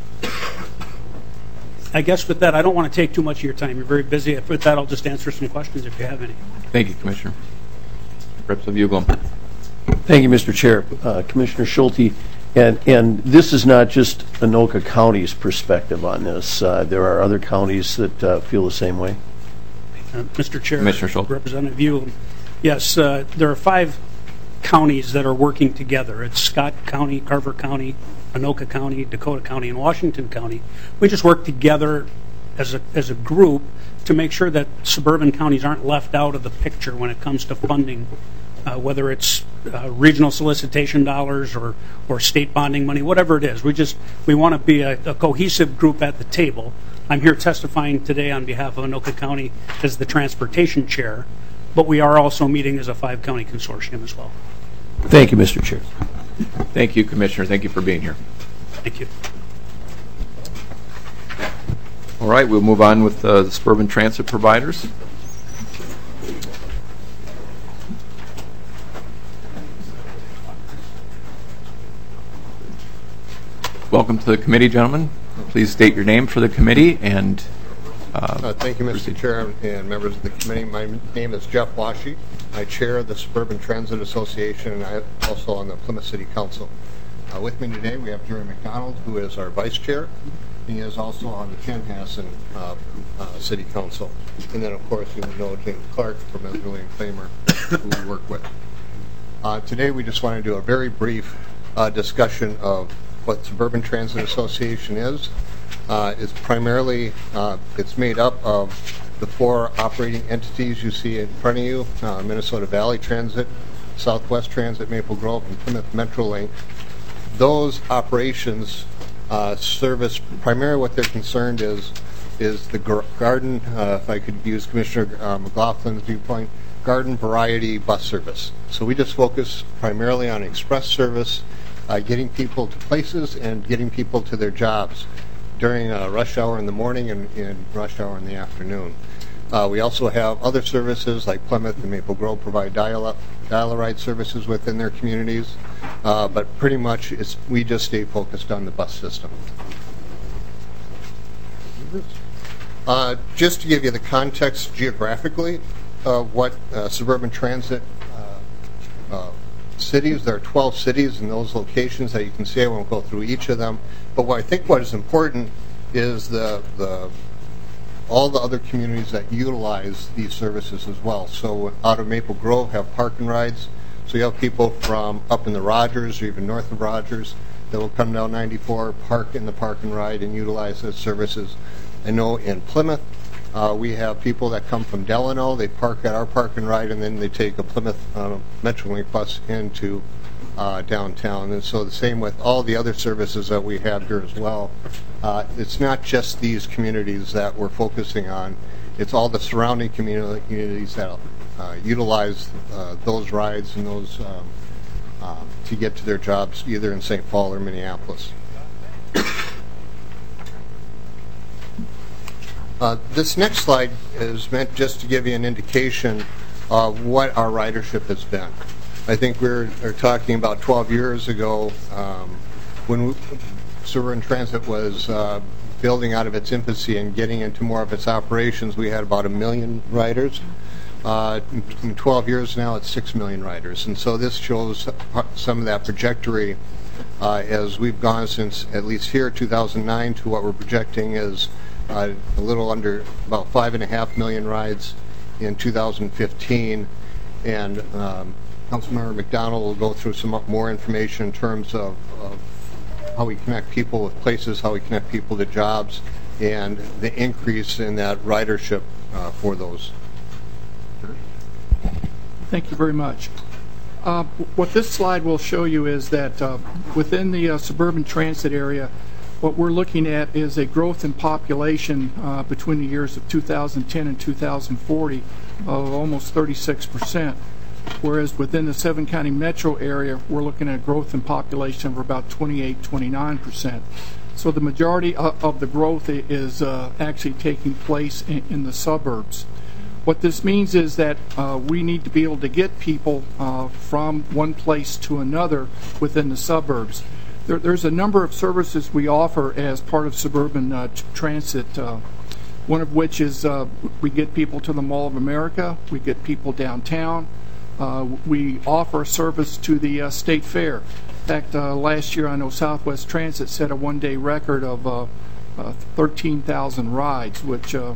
I guess with that, I don't want to take too much of your time. You're very busy. With that, I'll just answer some questions if you have any. Thank you, Commissioner. Representative Uglum. Thank you, Mister Chair. Uh, Commissioner Schulte, and, and this is not just Anoka County's perspective on this. Uh, there are other counties that uh, feel the same way. Uh, Mister Chair, Commissioner Schulte. Representative Uglum. Yes, uh, there are five counties that are working together. It's Scott County, Carver County, Anoka County, Dakota County, and Washington County. We just work together as a, as a group to make sure that suburban counties aren't left out of the picture when it comes to funding, uh, whether it's uh, regional solicitation dollars or, or state bonding money, whatever it is. We just we want to be a, a cohesive group at the table. I'm here testifying today on behalf of Anoka County as the transportation chair, but we are also meeting as a five-county consortium as well. Thank you, Mister Chair. Thank you, Commissioner. Thank you for being here. Thank you. All right, we'll move on with uh, the suburban transit providers. Welcome to the committee, gentlemen. Please state your name for the committee and uh, uh, thank you, Mister Chair and members of the committee. My name is Jeff Washy. I chair the Suburban Transit Association, and I'm also on the Plymouth City Council. Uh, with me today, we have Jerry McDonald, who is our vice chair. He is also on the Chanhassen uh, uh, City Council. And then, of course, you know James Clark from Esterly and Claimer, who we work with. Uh, today, we just want to do a very brief uh, discussion of what Suburban Transit Association is. Uh, it's primarily, uh, it's made up of the four operating entities you see in front of you, uh, Minnesota Valley Transit, Southwest Transit, Maple Grove, and Plymouth Metrolink. Those operations uh, service, primarily what they're concerned is, is the gar garden, uh, if I could use Commissioner uh, McLaughlin's viewpoint, garden variety bus service. So we just focus primarily on express service, uh, getting people to places and getting people to their jobs during uh, rush hour in the morning and, and rush hour in the afternoon. Uh, we also have other services like Plymouth and Maple Grove provide dial-up, dial-a-ride services within their communities, uh, but pretty much it's, we just stay focused on the bus system. Uh, just to give you the context geographically of what uh, suburban transit uh, uh, cities, there are twelve cities in those locations that you can see. I won't go through each of them, but what I think what is important is the the all the other communities that utilize these services as well. So out of Maple Grove have park and rides. So you have people from up in the Rogers or even north of Rogers that will come down ninety-four, park in the park and ride and utilize those services. I know in Plymouth uh, we have people that come from Delano, they park at our park and ride and then they take a Plymouth uh, Metrolink bus into uh, downtown. And so the same with all the other services that we have here as well. Uh, it's not just these communities that we're focusing on, it's all the surrounding communi communities that uh, utilize uh, those rides and those um, uh, to get to their jobs either in Saint Paul or Minneapolis. Uh, this next slide is meant just to give you an indication of what our ridership has been. I think we're, we're talking about twelve years ago um, when we, Suburban Transit was uh, building out of its infancy and getting into more of its operations. We had about a million riders. Uh, in twelve years now, it's six million riders. And so this shows some of that trajectory uh, as we've gone since at least here, two thousand nine, to what we're projecting is uh, a little under about five and a half million rides in two thousand fifteen. And um, Councilmember McDonald will go through some more information in terms of, of how we connect people with places, how we connect people to jobs, and the increase in that ridership uh, for those. Thank you very much. Uh, what this slide will show you is that uh, within the uh, suburban transit area, what we're looking at is a growth in population uh, between the years of two thousand ten and two thousand forty of almost thirty-six percent. Whereas within the seven county metro area, we're looking at a growth in population of about twenty-eight, twenty-nine percent. So the majority of, of the growth is uh, actually taking place in, in the suburbs. What this means is that uh, we need to be able to get people uh, from one place to another within the suburbs. There, there's a number of services we offer as part of suburban uh, transit, uh, one of which is uh, we get people to the Mall of America, we get people downtown, uh, we offer service to the uh, State Fair. In fact, uh, last year I know Southwest Transit set a one-day record of uh, uh, thirteen thousand rides, which uh,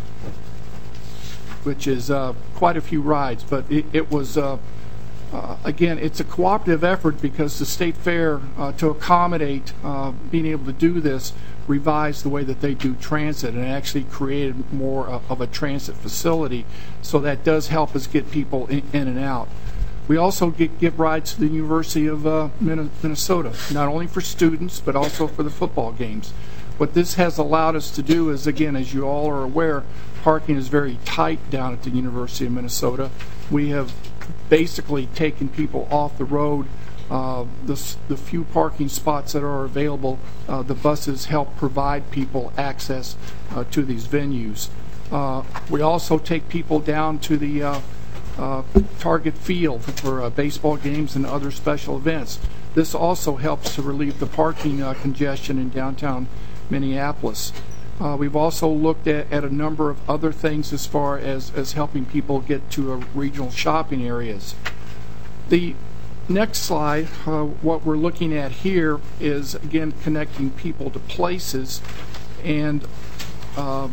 which is uh, quite a few rides, but it, it was, uh, uh, again, it's a cooperative effort because the State Fair, uh, to accommodate uh, being able to do this, revised the way that they do transit and actually created more uh, of a transit facility, so that does help us get people in, in and out. We also get, give rides to the University of uh, Minnesota, not only for students, but also for the football games. What this has allowed us to do is, again, as you all are aware, parking is very tight down at the University of Minnesota. We have basically taken people off the road. Uh, the, the few parking spots that are available, uh, the buses help provide people access uh, to these venues. Uh, we also take people down to the uh, uh, Target Field for uh, baseball games and other special events. This also helps to relieve the parking uh, congestion in downtown Minneapolis. Uh, we've also looked at, at a number of other things as far as, as helping people get to uh, regional shopping areas. The next slide, uh, what we're looking at here is, again, connecting people to places. And uh,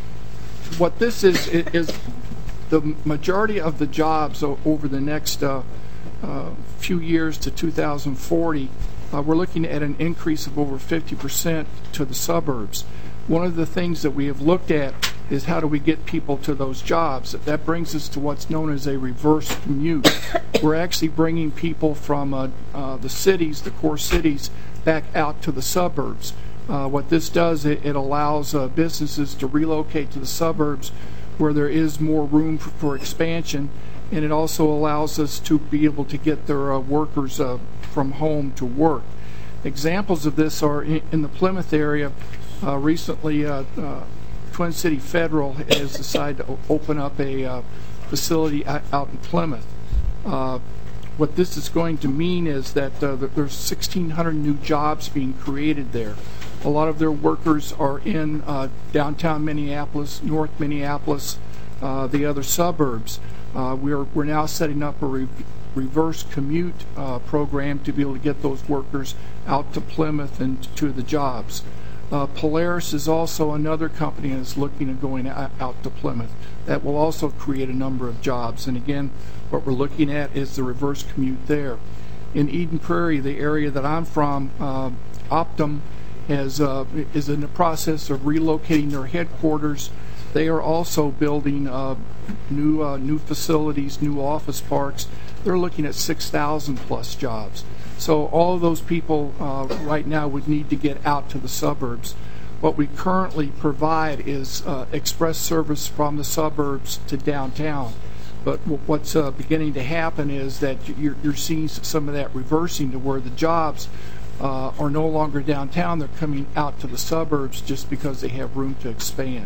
what this is, is the majority of the jobs over the next uh, uh, few years to two thousand forty, uh, we're looking at an increase of over fifty percent to the suburbs. One of the things that we have looked at is how do we get people to those jobs. That brings us to what's known as a reverse commute. We're actually bringing people from uh, uh, the cities, the core cities, back out to the suburbs. Uh, what this does, it, it allows uh, businesses to relocate to the suburbs where there is more room for, for expansion, and it also allows us to be able to get their uh, workers uh, from home to work. Examples of this are in, in the Plymouth area. Uh, recently, uh, uh, Twin City Federal has decided to open up a uh, facility out in Plymouth. Uh, what this is going to mean is that uh, there's sixteen hundred new jobs being created there. A lot of their workers are in uh, downtown Minneapolis, North Minneapolis, uh, the other suburbs. Uh, we're, we're now setting up a re reverse commute uh, program to be able to get those workers out to Plymouth and to the jobs. Uh, Polaris is also another company that's looking at going out to Plymouth. That will also create a number of jobs. And again, what we're looking at is the reverse commute there. In Eden Prairie, the area that I'm from, uh, Optum has, uh, is in the process of relocating their headquarters. They are also building uh, new uh, new facilities, new office parks. They're looking at six thousand plus jobs. So all of those people uh, right now would need to get out to the suburbs. What we currently provide is uh, express service from the suburbs to downtown. But what's uh, beginning to happen is that you're, you're seeing some of that reversing to where the jobs uh, are no longer downtown. They're coming out to the suburbs just because they have room to expand.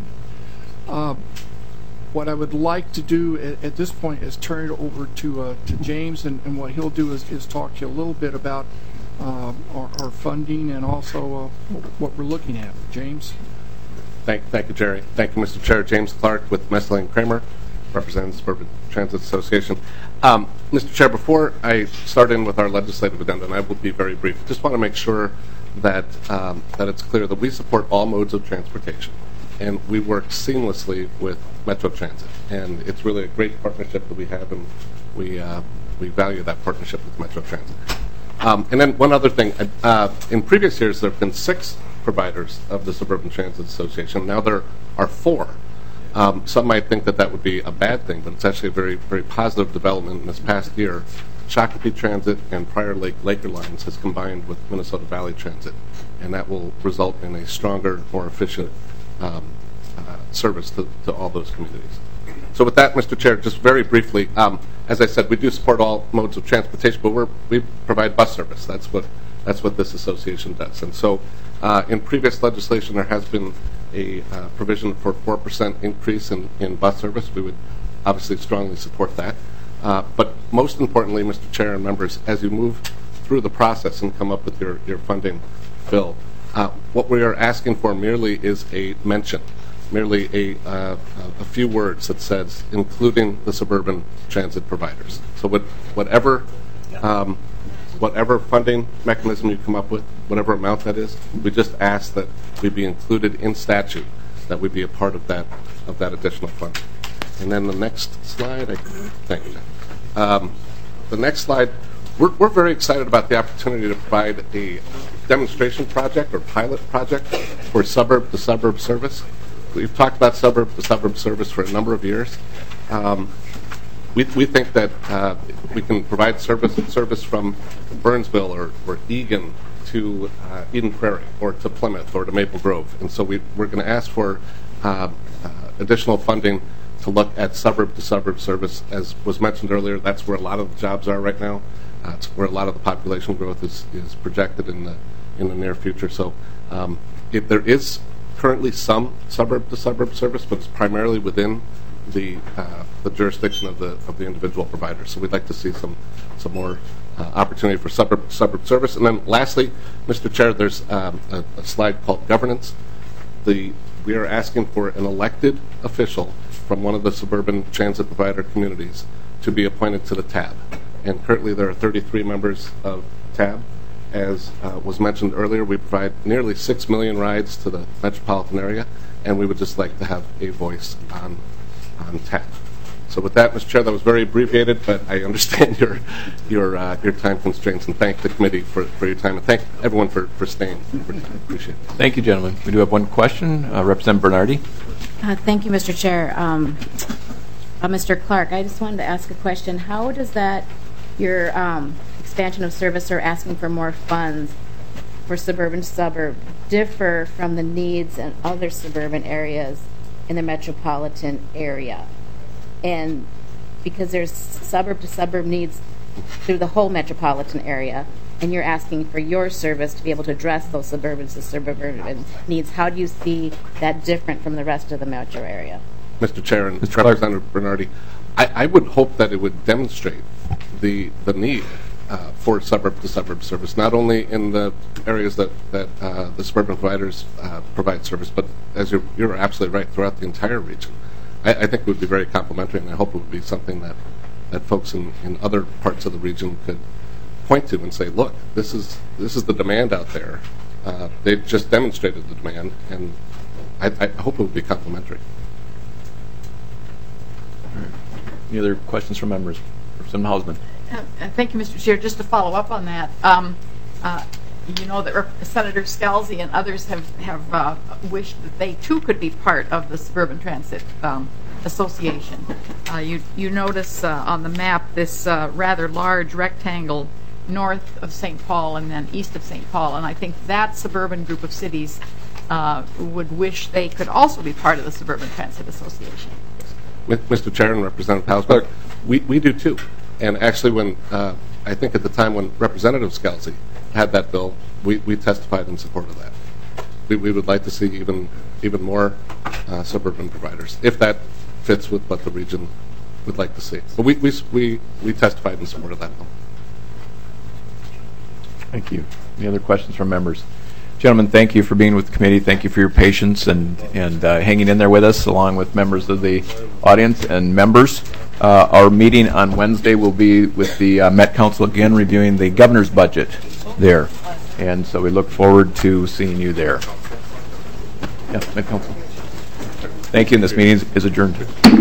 Uh, what I would like to do at, at this point is turn it over to uh, to James, and, and what he'll do is, is talk to you a little bit about uh, our, our funding and also uh, what we're looking at. James? Thank, thank you, Jerry. Thank you, Mister Chair. James Clark with Messeling and Kramer, representing the Suburban Transit Association. Um, Mister Chair, before I start in with our legislative addenda, and I will be very brief, just want to make sure that um, that it's clear that we support all modes of transportation, and we work seamlessly with Metro Transit, and it's really a great partnership that we have, and we uh, we value that partnership with Metro Transit. Um, and then one other thing, uh, in previous years there have been six providers of the Suburban Transit Association. Now there are four. Um, some might think that that would be a bad thing, but it's actually a very, very positive development. In this past year, Shakopee Transit and Prior Lake Laker Lines has combined with Minnesota Valley Transit, and that will result in a stronger, more efficient um, uh, service to, to all those communities. So with that, Mister Chair, just very briefly, um, as I said, we do support all modes of transportation, but we're, we provide bus service. That's what That's what this association does. And so uh, in previous legislation, there has been a uh, provision for four percent increase in, in bus service. We would obviously strongly support that. Uh, but most importantly, Mister Chair and members, as you move through the process and come up with your, your funding bill, uh, what we are asking for merely is a mention, merely a, uh, a few words that says, including the suburban transit providers. So what, whatever um, whatever funding mechanism you come up with, whatever amount that is, we just ask that we be included in statute, that we be a part of that of that additional funding. And then the next slide, I thank you. Um, the next slide, we're, we're very excited about the opportunity to provide a demonstration project or pilot project for suburb to suburb service. We've talked about suburb to suburb service for a number of years. Um, we, we think that uh, we can provide service service from Burnsville or, or Eagan to uh, Eden Prairie or to Plymouth or to Maple Grove. And so we, we're going to ask for uh, uh, additional funding to look at suburb to suburb service. As was mentioned earlier, that's where a lot of the jobs are right now. Uh, it's where a lot of the population growth is, is projected in the in the near future. So um, if there is currently some suburb to suburb service, but it's primarily within the uh, the jurisdiction of the of the individual providers. So we'd like to see some some more uh, opportunity for suburb to suburb service. And then lastly, Mister Chair, there's um, a, a slide called governance. The we are asking for an elected official from one of the suburban transit provider communities to be appointed to the T A B. And currently there are thirty-three members of T A B. As uh, was mentioned earlier, we provide nearly six million rides to the metropolitan area, and we would just like to have a voice on, on T A B. So with that, Mister Chair, that was very abbreviated, but I understand your your uh, your time constraints, and thank the committee for, for your time, and thank everyone for, for staying. Appreciate it. Thank you, gentlemen. We do have one question. Uh, Representative Bernardi. Uh, thank you, Mister Chair. Um, uh, Mister Clark, I just wanted to ask a question. How does that, your um, expansion of service or asking for more funds for suburban suburb, differ from the needs in other suburban areas in the metropolitan area? And because there's suburb to suburb needs through the whole metropolitan area, and you're asking for your service to be able to address those suburban to suburban needs, how do you see that different from the rest of the metro area? Mister Chair and Mister Representative Bernardi, I, I would hope that it would demonstrate the the need uh, for suburb to suburb service, not only in the areas that that uh, the suburban providers uh, provide service, but as you're, you're absolutely right, throughout the entire region. I, I think it would be very complimentary, and I hope it would be something that that folks in, in other parts of the region could point to and say, look, this is this is the demand out there. Uh, they've just demonstrated the demand, and I, I hope it would be complimentary. Any other questions from members? Representative Hausman. Uh, thank you, Mister Chair. Just to follow up on that, um, uh, you know that Rep- Senator Scalzi and others have, have uh, wished that they too could be part of the Suburban Transit um, Association. Uh, you, you notice uh, on the map this uh, rather large rectangle north of Saint Paul and then east of Saint Paul, and I think that suburban group of cities uh, would wish they could also be part of the Suburban Transit Association. Mister Chair and Representative Hausman, we, we do too. And actually, when uh, I think at the time when Representative Scalzi had that bill, we, we testified in support of that. We, we would like to see even even more uh, suburban providers, if that fits with what the region would like to see. But we we we, we testified in support of that bill. Thank you. Any other questions from members? Gentlemen, thank you for being with the committee. Thank you for your patience and, and uh, hanging in there with us, along with members of the audience and members. Uh, our meeting on Wednesday will be with the uh, Met Council again, reviewing the governor's budget there. And so we look forward to seeing you there. Yeah, Met Council. Thank you, and this meeting is adjourned.